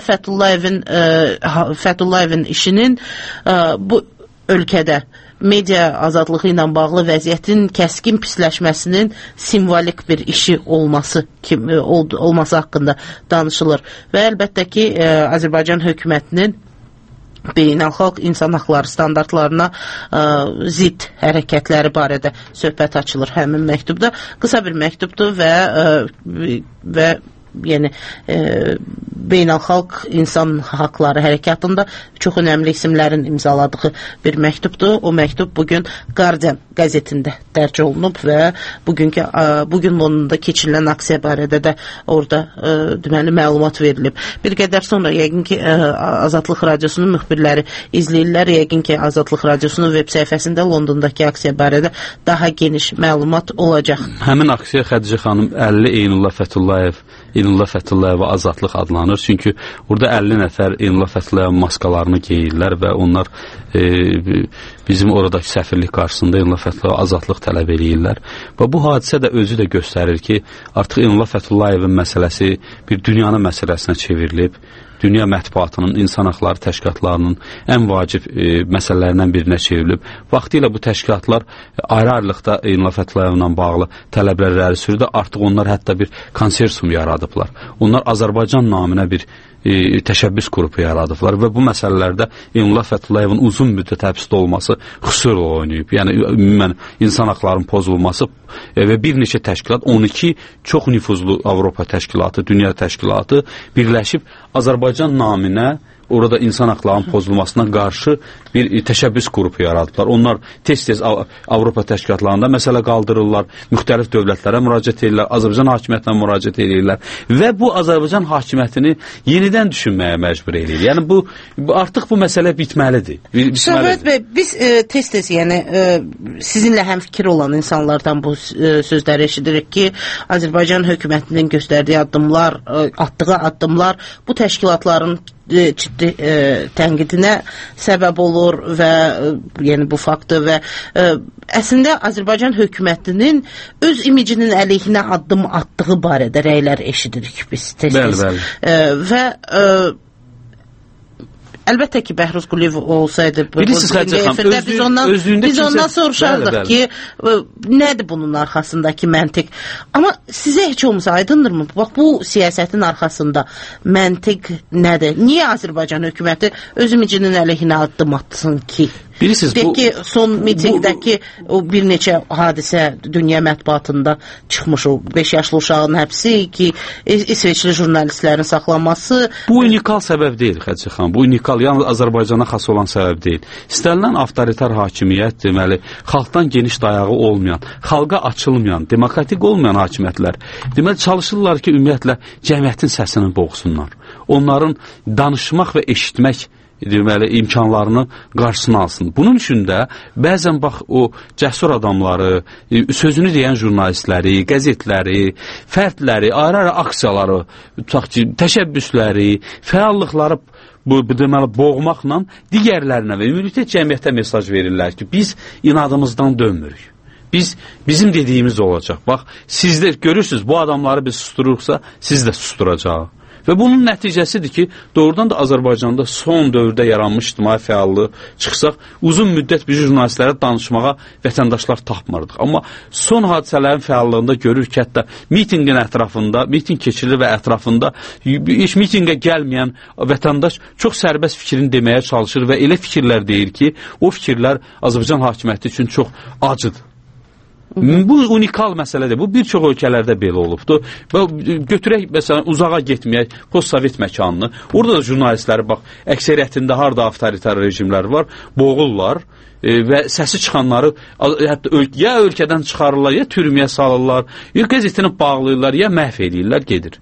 Fətullayevin işinin bu ölkədə media azadlığı ilə bağlı vəziyyətin kəskin pisləşməsinin simvolik bir işi olması haqqında danışılır. Və əlbəttə ki, Azərbaycan hökumətinin beynəlxalq insan haqları standartlarına zidd hərəkətləri barədə söhbət açılır həmin məktubda. Qısa bir məktubdur və yəni beynəlxalq insan haqları hərəkatında çox önəmli isimlərin imzaladığı bir məktubdur. O məktub bugün Guardian qəzetində dərc olunub və bugün Londonda keçirilən aksiya barədə də orada deməli məlumat verilib. Bir qədər sonra yəqin ki Azadlıq Radiosunun müxbirləri izləyirlər. Yəqin ki Azadlıq Radiosunun web səhifəsində Londondakı aksiya barədə daha geniş məlumat olacaq. Həmin aksiya Xədicə xanım 50 Eynullah Fətullayeva azadlıq adlanır. Çünki orada 50 nəfər Eynullah Fətullayeva maskalarını geyirlər və onlar bizim oradakı səfirlik qarşısında Eynullah Fətullayeva azadlıq tələb edirlər. Və bu hadisə də özü də göstərir ki, artıq Eynullah Fətullayevin məsələsi bir dünyanın məsələsinə çevrilib. Dünya mətbuatının, insan haqları təşkilatlarının ən vacib məsələlərindən birinə çevrilib. Vaxtilə bu təşkilatlar ayrı-ayrılıqda Eynullah Fətullayevlə bağlı tələblər irəli sürürdü. Artıq onlar hətta bir konsorsium yaradıblar. Onlar Azərbaycan naminə bir təşəbbüs qrupu yaradıblar və bu məsələlərdə Eynullah Fətullayevin uzun müddət həbsdə olması xüsusi rol oynayıb. Yəni ümumən insan haqlarının pozulması və bir neçə təşkilat, 12 çox nüfuzlu Avropa təşkilatı, dünya təşkilatı birləşib Azərbaycan naminə orada insan haqlarının pozulmasına qarşı bir təşəbbüs qrupu yaradıblar. Onlar tez-tez Avropa təşkilatlarında məsələ qaldırırlar, müxtəlif dövlətlərə müraciət edirlər, Azərbaycan hakimiyyətinə müraciət edirlər və bu Azərbaycan hakimiyyətini yenidən düşünməyə məcbur edir. Yəni bu artıq bu məsələ bitməlidir. Söhbət bəy, biz tez-tez yəni sizinlə həmfikir olan insanlardan bu sözləri eşidirik ki, Azərbaycan hökumətinin göstərdiyi addımlar, atdığı addımlar bu təşkilatların ciddi tənqidinə səbəb olur və yəni bu faktdır və əslində Azərbaycan hökumətinin öz imicinin əleyhinə addım atdığı barədə rəylər eşidirik biz tez-tez. Və əlbəttə ki, Bəhruz Quliyev olsaydı biz ondan soruşardıq ki, nədir bunun arxasındakı məntiq? Amma sizə heç olmasa aydındırmı? Bax, bu siyasətin arxasında məntiq nədir? Niyə Azərbaycan hökuməti öz imicinin əleyhinə addım atsın ki? Deyək ki, son mitingdəki o bir neçə hadisə dünya mətbuatında çıxmış, o 5 yaşlı uşağın həbsi, ki, İsveçli jurnalistlərin saxlanması. Bu unikal səbəb deyil, Xədicə xanım. Bu unikal, yalnız Azərbaycana xas olan səbəb deyil. İstənilən avtoritar hakimiyyət, deməli, xalqdan geniş dayağı olmayan, xalqa açılmayan, demokratik olmayan hakimiyyətlər, deməli, çalışırlar ki, ümumiyyətlə, cəmiyyətin səsini boğsunlar. Onların danışmaq və eşitmək deməli, imkanlarını qarşısına alsın. Bunun üçün də bəzən bax o cəsur adamları, sözünü deyən jurnalistləri, qəzetləri, fərdləri, ayrı-ayrı aksiyaları, təşəbbüsləri, fəallıqları deməli, boğmaqla digərlərinə və ümumiyyətlə cəmiyyətə mesaj verirlər ki, biz inadımızdan dönmürük. Bizim dediyimiz olacaq. Bax, siz də görürsünüz, bu adamları biz sustururuqsa, siz də susturacaq. Və bunun nəticəsidir ki, doğrudan da Azərbaycanda son dövrdə yaranmış ictimai fəallığı çıxsaq, uzun müddət biz jurnalistlərə danışmağa vətəndaşlar tapmırdıq. Amma son hadisələrin fəallığında görür ki, hətta mitingin ətrafında, miting keçirilir və ətrafında heç mitingə gəlməyən vətəndaş çox sərbəst fikrini deməyə çalışır və elə fikirlər deyir ki, o fikirlər Azərbaycan hakimiyyəti üçün çox acıdır. Bu unikal məsələdir. Bu bir çox ölkələrdə belə olubdur. Götürək məsələn uzağa getməyək postsovet məkanını. Orada da jurnalistləri bax əksəriyyətində harda avtoritar rejimlər var, boğurlar və səsi çıxanları hətta ya ölkədən çıxarırlar, ya türməyə salırlar, ya qəzetini bağlayırlar, ya məhv edirlər, gedir.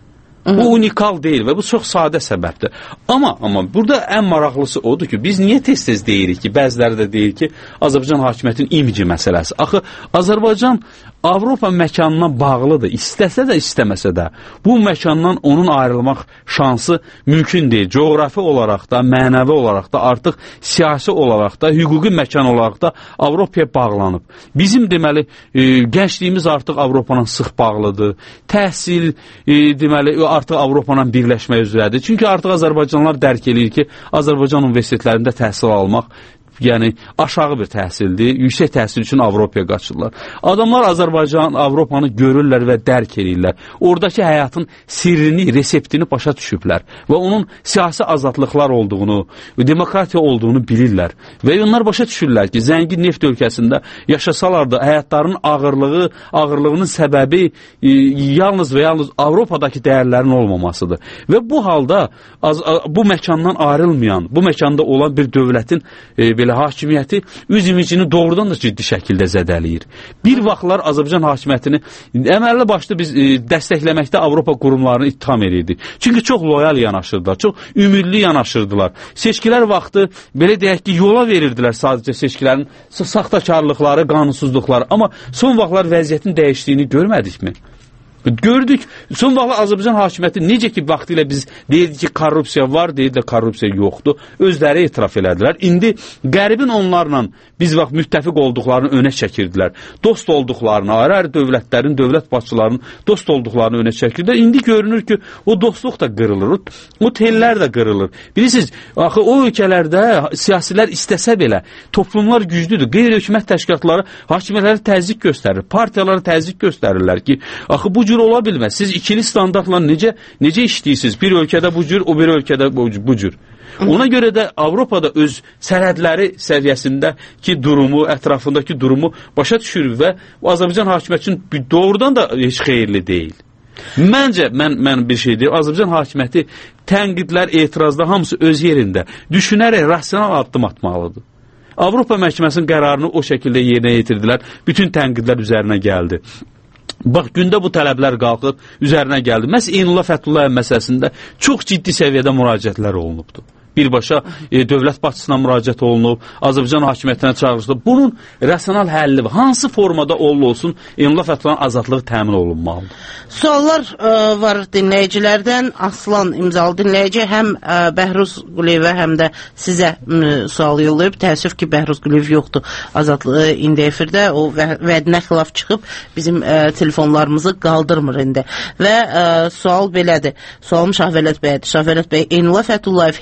Bu unikal deyil və bu çox sadə səbəbdir. Amma burada ən maraqlısı odur ki, biz niyə tez-tez deyirik ki, bəziləri də deyir ki, Azərbaycan hakimiyyətinin imici məsələsi. Axı, Azərbaycan Avropa məkanına bağlıdır. İstəsə də, istəməsə də. Bu məkandan onun ayrılmaq şansı mümkün deyil. Coğrafi olaraq da, mənəvi olaraq da, artıq siyasi olaraq da, hüquqi məkan olaraq da Avropaya bağlanıb. Bizim deməli, gəncliyimiz artıq Avropanın sıx bağlıdır. Təhsil, deməli, artıq Avropanın birləşmək üzrədir. Çünki artıq Azərbaycanlılar dərk edir ki, Azərbaycan universitetlərində təhsil almaq yəni aşağı bir təhsildir, yüksək təhsil üçün Avropaya qaçırlar. Adamlar Azərbaycan, Avropanı görürlər və dərk edirlər. Oradakı həyatın sirrini, reseptini başa düşüblər və onun siyasi azadlıqlar olduğunu, demokratiya olduğunu bilirlər. Və onlar başa düşürlər ki, zəngin neft ölkəsində yaşasalar da həyatlarının ağırlığının səbəbi yalnız və yalnız Avropadakı dəyərlərin olmamasıdır. Və bu halda bu məkandan ayrılmayan, bu məkanda olan bir dövlətin hakimiyyəti üz imicini doğrudan da ciddi şəkildə zədələyir. Bir vaxtlar Azərbaycan hakimiyyətini əməlli başlı biz dəstəkləməkdə Avropa qurumlarını ittiham edirdik. Çünki çox loyal yanaşırdılar, çox ümidli yanaşırdılar. Seçkilər vaxtı belə deyək ki, yola verirdilər sadəcə seçkilərin saxtakarlıqları, qanunsuzluqları. Amma son vaxtlar vəziyyətin dəyişdiyini görmədikmi? Gördük, son vaxtlar Azərbaycan hakimiyyəti necə ki vaxtilə biz deyildik ki, korrupsiya var, deyildi korrupsiya yoxdur, özləri etiraf elədilər. İndi Qərbin onlarla biz vaxt müttəfiq olduqlarını önə çəkirdilər. Dost olduqlarını, ayrı-ayrı dövlətlərin, dövlət başçılarının dost olduqlarını önə çəkirdilər. İndi görünür ki, o dostluq da qırılır, o tellər də qırılır. Bilirsiniz, axı o ölkələrdə siyasilər istəsə belə, toplumlar güclüdür. Qeyri-hökumət təşkilatları hakimiyyətləri təzyiq göstərir, partiyaları təzyiq göstərirlər ki, axı bu cür ola bilməz. Siz ikili standartla necə işləyirsiniz? Bir ölkədə bu cür, o bir ölkədə bu cür. Ona görə də Avropada öz sərhədləri səviyyəsindəki durumu, ətrafındakı durumu başa düşür və Azərbaycan hakimiyyəti doğrudan da heç xeyirli deyil. Məncə, mən bir şey deyim, Azərbaycan hakimiyyəti tənqidlər, etirazlar hamısı öz yerində düşünərək rasional addım atmalıdır. Avropa məhkəməsinin qərarını o şəkildə yerinə yetirdilər, bütün tənqidlər üzərinə gəldi. Bax, gündə bu tələblər qalxır, üzərinə gəldi. Məhz Eynullah Fəthullayev məsələsində çox ciddi səviyyədə müraciətlər olunubdur. Birbaşa dövlət başçısına müraciət olunub, Azərbaycan hakimiyyətinə çağırılıb. Bunun rasional həlli var. Hansı formada olsun, Eynullah Fəthullahın azadlığı təmin olunmalıdır. Suallar var dinləyicilərdən. Aslan imzalı dinləyici həm Bəhruz Quliyevə, həm də sizə sual yollayıb. Təəssüf ki, Bəhruz Quliyev yoxdur azadlığı indi efirdə. O vədinə xilaf çıxıb bizim telefonlarımızı qaldırmır indi. Və sual belədir. Sualım Şahvələt bəyədir. Şahvələt bəy, Eynullah Fəthullayev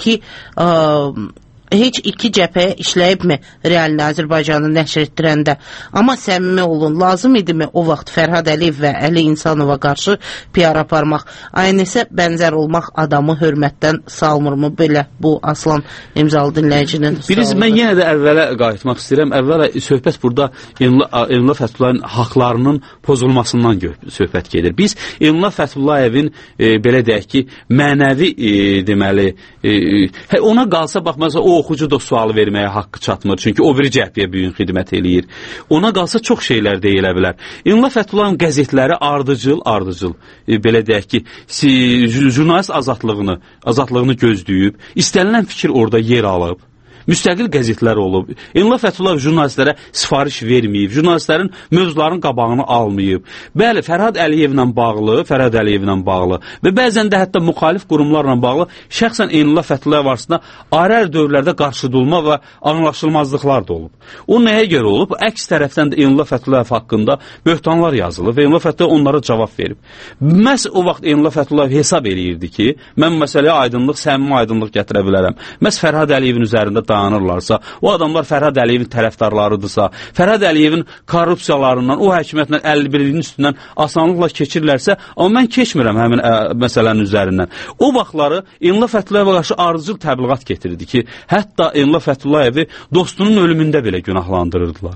heç iki cəbhəyə işləyibmi realini Azərbaycanı nəşr etdirəndə? Amma səmimi olun, lazım idimi o vaxt Fərhad Əliyev və Əli İnsanova qarşı PR aparmaq? Aynəsə bənzər olmaq adamı hörmətdən salmırmı? Belə bu Aslan imzalı dinləyicinin sualıdır. Bilirsiniz, mən yenə də əvvələ qayıtmaq istəyirəm. Əvvələ söhbət burada Eynullah Fəthullahın haqlarının pozulmasından söhbət gedir. Biz Eynullah Fətullayevin belə deyək ki, mənəvi deməli, ona qalsa baxmasa o oxucu da sualı verməyə haqqı çatmır. Çünki o biri cəhbiyə büyün xidmət eləyir. Ona qalsa çox şeylər deyilə bilər. Eynullah Fəthullahın qəzetləri ardıcıl, belə deyək ki, jurnalist azadlığını gözləyib, istənilən fikir orada yer alıb. Müstəqil qəzetlər olub. Eynullah Fəthullayev jurnalistlərə sifariş verməyib, jurnalistlərin mövzuların qabağını almayıb. Bəli, Fərhad Əliyevlə bağlı və bəzən də hətta müxalif qurumlarla bağlı şəxsən Eynullah Fəthullayev arasında ayrı-ayrı dövrlərdə qarşıdurma və anlaşılmazlıqlar da olub. O nəyə görə olub? Əks tərəfdən də Eynullah Fəthullayev haqqında böhtanlar yazılıb və Eynullah Fəthullayev onlara cavab verib. Məhz o vaxt Eynullah Fəthullayev hesab eləyirdi ki, mən məsələyə səmimi aydınlıq gətirə bilərəm. Məhz Fərhad Əliyevin üzərində dayanırlarsa, o adamlar Fərhad Əliyevin tərəfdarlarıdırsa, Fərhad Əliyevin korrupsiyalarından, o hakimiyyətlə 51-in üstündən asanlıqla keçirlərsə, amma mən keçmirəm həmin məsələnin üzərindən. O vaxtları Eynullah Fətullayevə qarşı ardıcıl təbliğat getirdi ki, hətta Eynullah Fətullayevi dostunun ölümündə belə günahlandırırdılar.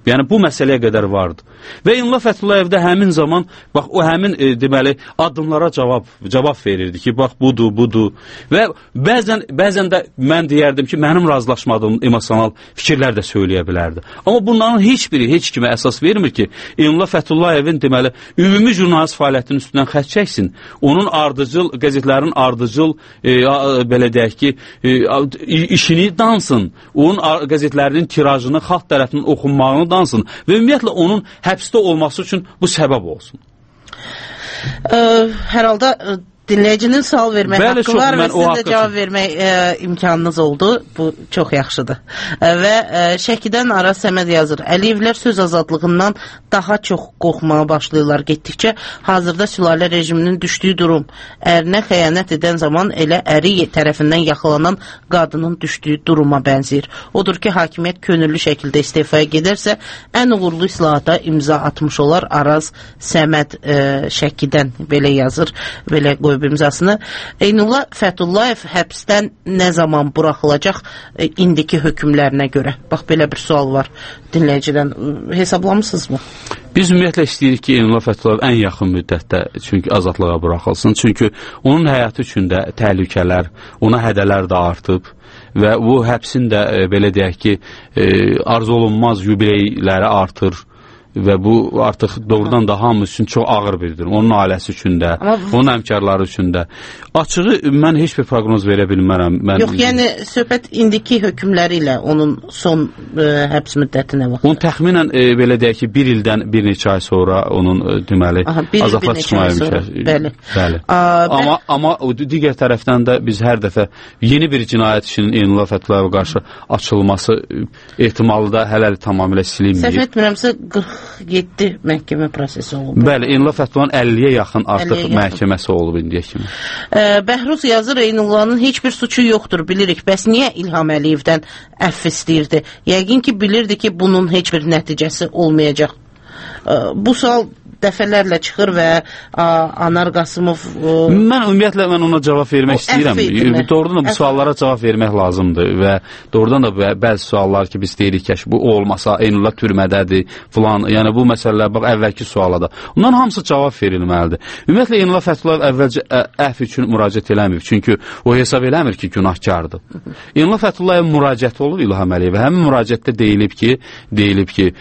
Yəni bu məsələyə qədər vardı. Və İnla Fəthullayev də həmin zaman bax o həmin deməli addımlara cavab verirdi ki, bax budur. Və bəzən də mən deyərdim ki, mənim razılaşmadığım emosional fikirlər də söyləyə bilərdi. Amma bunların heç biri heç kimə əsas vermir ki, İnla Fətullayevin deməli ümumi jurnalist fəaliyyətinin üstündən xətt çəksin. Onun qəzetlərin ardıcıl belə deyək ki, işini dansın. Onun qəzetlərinin tirajını xalq tərəfindən oxunmağını dansın və ümumiyyətlə onun həbsdə olması üçün bu səbəb olsun. Hər halda dinləyicinin sual vermək haqqı var və sizin də cavab vermək imkanınız oldu. Bu çox yaxşıdır. Və Şəkidən Araz Səməd yazır. Əliyevlər söz azadlığından daha çox qorxmağa başlayırlar getdikcə. Hazırda sülalə rejiminin düşdüyü durum, ərinə xəyanət edən zaman elə əri tərəfindən yaxalanan qadının düşdüyü duruma bənzəyir. Odur ki, hakimiyyət könüllü şəkildə istifaya gedərsə, ən uğurlu islahata imza atmış olar. Araz Səməd Şəkidən belə yazır, belə qoyub imzasını. Eynullah Fəthullayev həbsdən nə zaman buraxılacaq indiki hökmlərinə görə? Bax, belə bir sual var dinləyicidən. Hesablamısınız mı? Biz ümumiyyətlə istəyirik ki, Eynullah Fəthullayev ən yaxın müddətdə çünki azadlığa buraxılsın. Çünki onun həyatı üçün də təhlükələr, ona hədələr də artıb və bu həbsin də belə deyək ki, arzu olunmaz yubileyləri artır. Və bu artıq doğrudan da hamı üçün çox ağır bir durum. Onun ailəsi üçün də, onun həmkarları üçün də. Açığı, mən heç bir proqnoz verə bilmərəm. Yox, yəni söhbət indiki hökmləri ilə onun son həbs müddətinə baxır. Onun təxminən, belə deyək ki, bir ildən bir neçə ay sonra onun deməli azadlığa çıxmaya mümkün. Bəli. Amma digər tərəfdən də biz hər dəfə yeni bir cinayət işinin Eynullah Fətullayevə qarşı açılması ehtimalı da hələ tamamilə silinməyib. Səhv etmirəmsə 47 məhkəmə prosesi olub. Bəli, Eynullah Fəthullahın 50-yə yaxın artıq məhkəməsi olub indiyə kimi. Bəhruz yazır, Eynullahın heç bir suçu yoxdur, bilirik. Bəs niyə İlham Əliyevdən əfv istəyirdi? Yəqin ki, bilirdi ki, bunun heç bir nəticəsi olmayacaq. Bu sual dəfələrlə çıxır və Anar Qasımov... Mən ümumiyyətlə ona cavab vermək istəyirəm. Doğrudan da bu suallara cavab vermək lazımdır və doğrudan da bəzi suallar ki, biz deyirik ki, bu olmasa, Eynullah türmədədir, filan, yəni bu məsələlər, bax, əvvəlki suala da. Onların hamısı cavab verilməlidir. Ümumiyyətlə, Eynullah Fəthullayev əvvəlcə əfv üçün müraciət eləmir, çünki o hesab eləmir ki, günahkardır. Eynullah Fəthullayev müraciət olub İlham Əliyevə, həmin müraciətdə deyilib ki,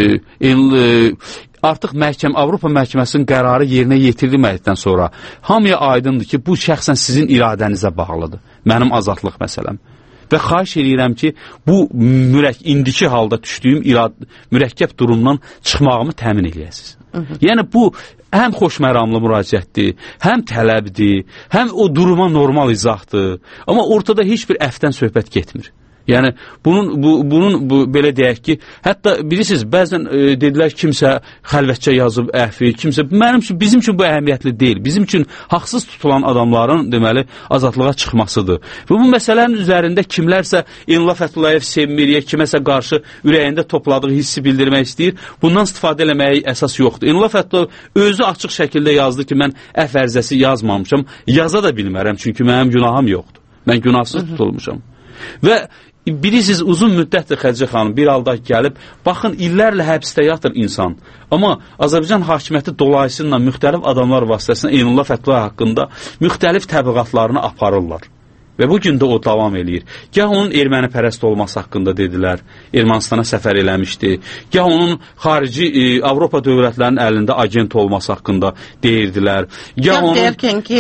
artıq Avropa məhkəməsinin qərarı yerinə yetirilmədikdən sonra hamıya aydındır ki, bu şəxsən sizin iradənizə bağlıdır. Mənim azadlıq məsələm. Və xahiş edirəm ki, bu indiki halda düşdüyüm mürəkkəb durumdan çıxmağımı təmin eləyəsiniz. Yəni bu həm xoşməramlı müraciətdir, həm tələbdir, həm o duruma normal izahdır. Amma ortada heç bir əfvdən söhbət getmir. Yəni, bunun belə deyək ki, hətta bilirsiniz, bəzən dedilər kimsə xəlvətcə yazıb əhvi, kimsə, bizim üçün bu əhəmiyyətli deyil. Bizim üçün haqsız tutulan adamların, deməli, azadlığa çıxmasıdır. Və bu məsələnin üzərində kimlərsə Eynullah Fəthullayev sevmir, ya kiməsə qarşı ürəyində topladığı hissi bildirmək istəyir, bundan istifadə eləməyə əsas yoxdur. Eynullah Fəthullayev özü açıq şəkildə yazdı ki, mən əfv ərizəsi yazmamışam, yaza da bilmərəm, çünki mənim günahım yoxdur. Mən günahsız tutulmuşam. Və bilirsiniz, uzun müddətdir Xədicə xanım bir halda gəlib, baxın, illərlə həbsdə yatır insan. Amma Azərbaycan hakimiyyəti dolayısıyla müxtəlif adamlar vasitəsilə Eynullah Fəthullayev haqqında müxtəlif təbliğatlarını aparırlar. Və bu gün də o davam eləyir. Gah onun ermənipərəst olması haqqında dedilər, Ermənistana səfər eləmişdi. Gah onun xarici Avropa dövlətlərinin əlində agent olması haqqında deyirdilər. Gah deyərkən ki,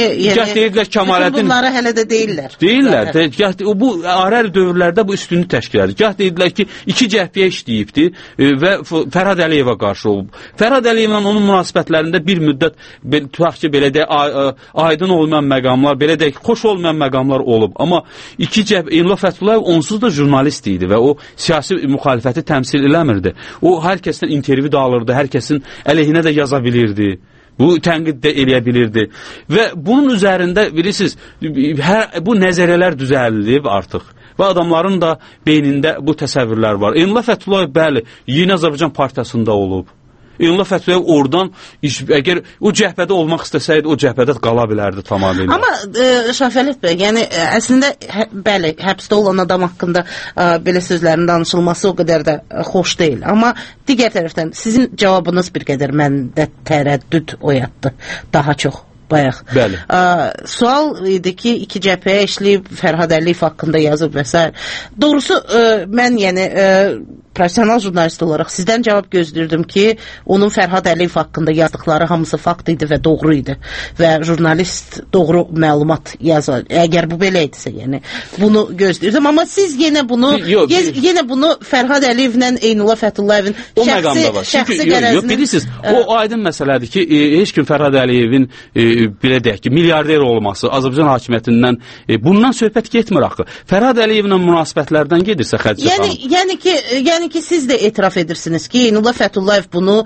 bütün bunları hələ də deyirlər. Deyirlər. Bu arər dövrlərdə bu üstünlük təşkil edir. Gah deyirlər ki, 2 cəhbiyə işləyibdi və Fərhad Əliyevə qarşı olub. Fərhad Əliyevlə onun münasibətlərində bir müddət, tutaq ki, belə deyək, aydın olmayan məqamlar, belə deyək, xoş olmayan məqamlar olub. Amma Eynullah Fəthullayev onsuz da jurnalist idi və o siyasi müxalifəti təmsil eləmirdi. O hər kəsdən intervyu da alırdı, hər kəsin əleyhinə də yaza bilirdi. Bu tənqid də eləyə bilirdi. Və bunun üzərində, bilirsiniz, bu nəzəriyyələr düzəlilib artıq. Və adamların da beynində bu təsəvvürlər var. Eynullah Fəthullayev, bəli, Yeni Azərbaycan Partiyasında olub. Eynullah Fəthullayev oradan, əgər o cəhbədə olmaq istəsəydi, o cəhbədə qala bilərdi tamamilə. Amma Şafəli bəy, yəni əslində bəli, həbsdə olan adam haqqında belə sözlərin danışılması o qədər də xoş deyil. Amma digər tərəfdən sizin cavabınız bir qədər məndə tərəddüd oyatdı daha çox. Bayaq. Bəli. Sual idi ki, 2 cəbhəyə işləyib Fərhad Əliyev haqqında yazıb və s. Doğrusu mən yəni professional jurnalist olaraq sizdən cavab gözləyirdim ki, onun Fərhad Əliyev haqqında yazdıqları hamısı fakt idi və doğru idi və jurnalist doğru məlumat yazar. Əgər bu belə idisə, yəni bunu gözləyirdim, amma siz yenə bunu Fərhad Əliyevlə Eynullah Fətullayevin şəxsi qərəzini... Bilirsiniz, o aydın məsələdir ki, heç kim Fərhad Əliyevin belə deyək ki, milyarder olması Azərbaycan hakimiyyətindən bundan söhbət getmir axı. Fərhad Əliyevlə münasibətlərdən gedirsə Xədicə xanım. Yəni ki, siz də etiraf edirsiniz ki, Eynullah Fəthullayev bunu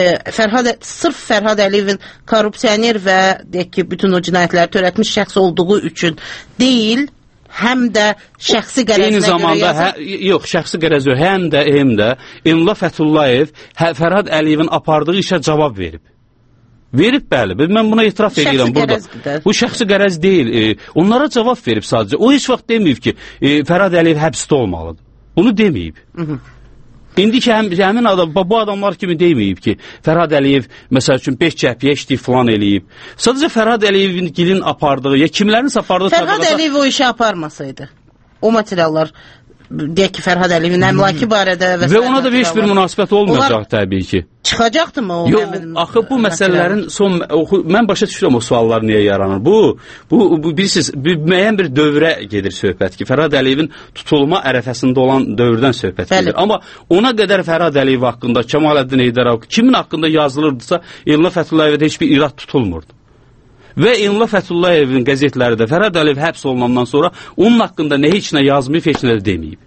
sırf Fərhad Əliyevin korrupsioner və deyək ki, bütün o cinayətləri törətmiş şəxs olduğu üçün deyil, həm də şəxsi qərəzinə görə yazır. Yox, şəxsi qərəzi həm də Eynullah Fəthullayev Fərhad Əliyevin apardığı işə cavab verib. Verib, bəli. Mən buna etiraf edirəm burada. Bu şəxsi qərəz deyil. Onlara cavab verib sadəcə. O heç vaxt deməyib ki, Fərhad Əliyev həbsdə olmalıdır. Bunu deməyib. İndi ki, həmin adam, bu adamlar kimi deməyib ki, Fərhad Əliyev, məsəl üçün, 5 cəbhəyə işləyib filan eləyib. Sadəcə Fərhad Əliyevin gilin apardığı, ya kimlərin apardığı... Fərhad Əliyev o işi aparmasaydı, o materiallar, deyək ki, Fərhad Əliyevin əmlaki barədə və ona da heç bir münasibət olmayacaq təbii ki. Çıxacaqdı mı o? Yox, axı bu məsələlərin mən başa düşürəm o suallar niyə yaranır. Bilirsiniz, müəyyən bir dövrə gedir söhbət ki, Fərhad Əliyevin tutulma ərəfəsində olan dövrdən söhbət gedir. Amma ona qədər Fərhad Əliyev haqqında, Kemaləddin Heydərov, kimin haqqında yazılırdısa, Eynullah Fətullayevdə heç bir irad tutulmurdu. Və Eynullah Fətullayevin qəzetləri də Fərhad Əliyev həbs olunandan sonra onun haqqında nə heç nə yazmayıb, heç nə də deməyib.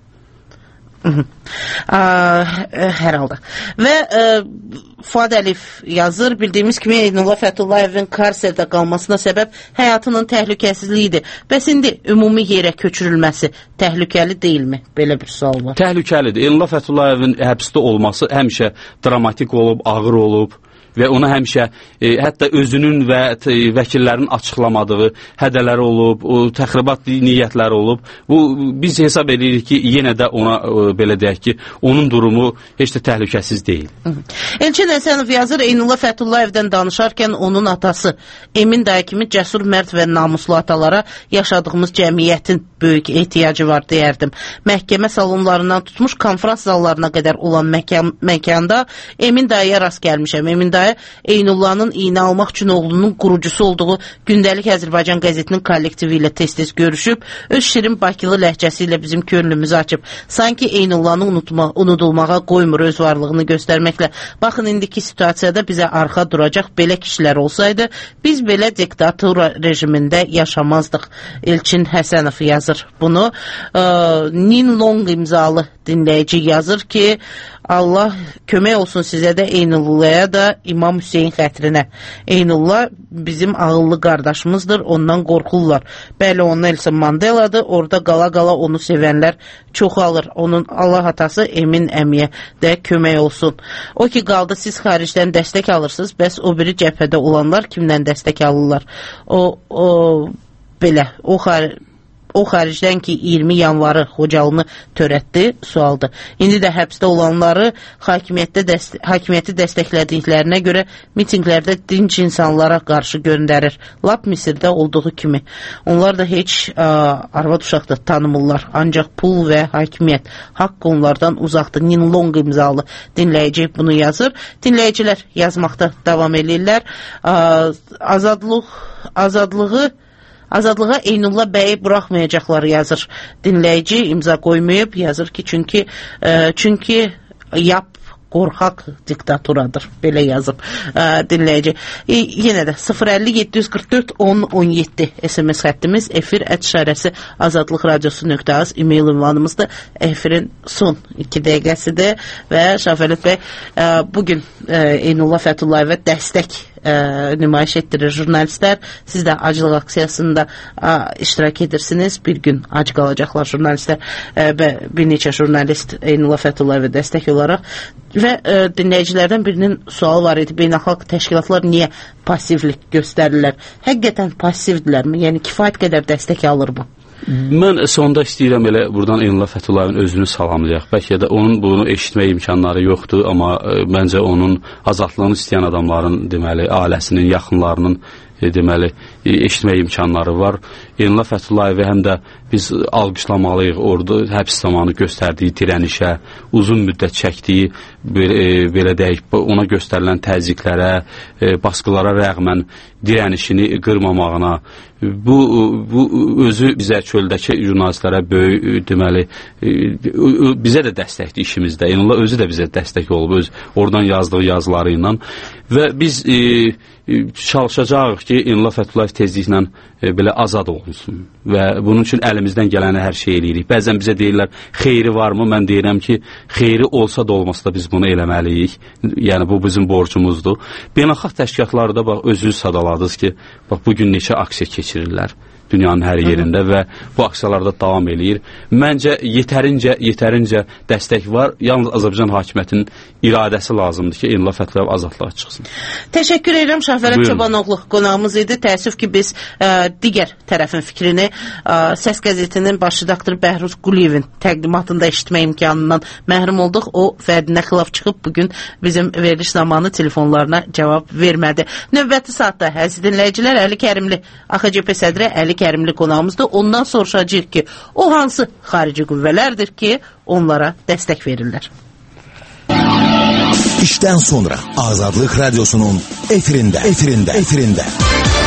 Hər halda. Və Fuad Əliyev yazır, bildiyimiz kimi Eynullah Fətullayevin karserdə qalmasına səbəb həyatının təhlükəsizliyidir. Bəs indi ümumi yerə köçürülməsi təhlükəli deyilmi? Belə bir sual var. Təhlükəlidir. Eynullah Fətullayevin həbsdə olması həmişə dramatik olub, ağır olub və ona həmişə hətta özünün və vəkillərin açıqlamadığı hədələri olub, təxribat niyyətləri olub. Biz hesab edirik ki, yenə də ona belə deyək ki, onun durumu heç də təhlükəsiz deyil. Elçin Həsənov yazır, Eynullah Fətullayevdən danışarkən onun atası Emin dayı kimi cəsur, mərd və namuslu atalara yaşadığımız cəmiyyətin böyük ehtiyacı var deyərdim. Məhkəmə salonlarından tutmuş konferans zallarına qədər olan məkanda Emin dayıya rast gəlmişəm. Emin dayı Eynullahın iynə almaq üçün oğlunun qurucusu olduğu Gündəlik Azərbaycan qəzetinin kollektivi ilə tez-tez görüşüb, öz şirin Bakılı ləhcəsi ilə bizim könlümüzü açıb, sanki Eynullahı unudulmağa qoymur öz varlığını göstərməklə. Baxın, indiki situasiyada bizə arxa duracaq belə kişilər olsaydı, biz belə diktatura rejimində yaşamazdıq. Elçin Həsənov yazır bunu. Nin Long imzalı dinləyici yazır ki, Allah kömək olsun sizə də, Eynullah'a da, İmam Hüseyin xətrinə. Eynullah bizim ağıllı qardaşımızdır, ondan qorxurlar. Bəli, onun Nelson Mandela'dır, orada qala-qala onu sevənlər çoxalır. Onun Allah atası Emin əmiyə də kömək olsun. O ki, qaldı siz xaricdən dəstək alırsınız, bəs o biri cəbhədə olanlar kimdən dəstək alırlar? O xaricdən ki 20 yanvarı Xocalını törətdi, sualdır. İndi də həbsdə olanları hakimiyyəti dəstəklədiklərinə görə mitinqlərdə dinc insanlara qarşı göndərir. Lap Misirdə olduğu kimi. Onlar da heç arvad uşaqda tanımırlar. Ancaq pul və hakimiyyət haqq onlardan uzaqdır. Nin Long imzalı dinləyici bunu yazır. Dinləyicilər yazmaqda davam edirlər. Azadlığa Eynullah bəyi buraxmayacaqlar yazır. Dinləyici imza qoymayıb, yazır ki, çünki qorxaq diktaturadır. Belə yazıb dinləyici. Yenə də 050-744-10-17 SMS xəttimiz, efir @ azadlıqradiosu.az e-mail ünvanımızdır. Efirin son 2 dəqiqəsidir və Şafəli bəy bugün Eynullah Fətullayevə dəstək nümayiş etdirir jurnalistlər. Siz də aclıq aksiyasında iştirak edirsiniz. Bir gün ac qalacaqlar jurnalistlər və bir neçə jurnalist Eynullah Fətullayevə dəstək olaraq. Və dinləyicilərdən birinin sualı var idi. Beynəlxalq təşkilatlar niyə passivlik göstərirlər? Həqiqətən passivdirlərmi? Yəni kifayət qədər dəstək alırmı? Mən sonda istəyirəm elə buradan Eynullah Fətullayevin özünü salamlayaq. Bəlkə də onun bunu eşitmək imkanları yoxdur, amma məncə onun azadlığını istəyən adamların, deməli, ailəsinin, yaxınlarının deməli, eşitmək imkanları var. Eynullah Fəthullayevi həm də biz alqışlamalıyıq orada həbs zamanı göstərdiyi dirənişə, uzun müddət çəkdiyi belə deyək, ona göstərilən təzyiqlərə, baskılara rəğmən dirənişini qırmamağına, bu özü bizə çöldəki jurnalistlərə böyük, deməli, bizə də dəstəkdir işimizdə. Eynullah özü də bizə dəstək olub, oradan yazdığı yazıları ilə və biz çalışacağıq ki, Eynullah Fəthullayev tezliklə belə azad olunsun və bunun üçün əlimizdən gələni hər şey eləyirik. Bəzən bizə deyirlər, xeyri varmı? Mən deyirəm ki, xeyri olsa da olmasa da biz bunu eləməliyik. Yəni, bu bizim borcumuzdur. Beynəlxalq təşkilatlarda bax, özünüz sadaladınız ki, bax, bugün neçə aksiya keçirirlər dünyanın hər yerində və bu aksiyalarda davam eləyir. Məncə yetərincə dəstək var. Yalnız Azərbaycan hakimiyyətinin iradəsi lazımdır ki, Eynullah Fəthullayev azadlığa çıxsın. Təşəkkür edirəm. Şahvərət Çobanoğlu qonağımız idi. Təəssüf ki, biz digər tərəfin fikrini Səs qəzetinin baş redaktoru Bəhruz Quliyevin təqdimatında eşitmək imkanından məhrum olduq. O vədinə xilaf çıxıb bugün bizim veriliş zamanı telefonlarına cavab vermədi. Növbəti saatda əziz dinləyicilər, Əli Kərimli AXCP sədri Əli Kərimli qonağımızdır. Ondan soruşacağıq ki, o hansı xarici qüvvələrdir ki, onlara dəstək verirlər. İşdən sonra Azadlıq Radyosu'nun efirində.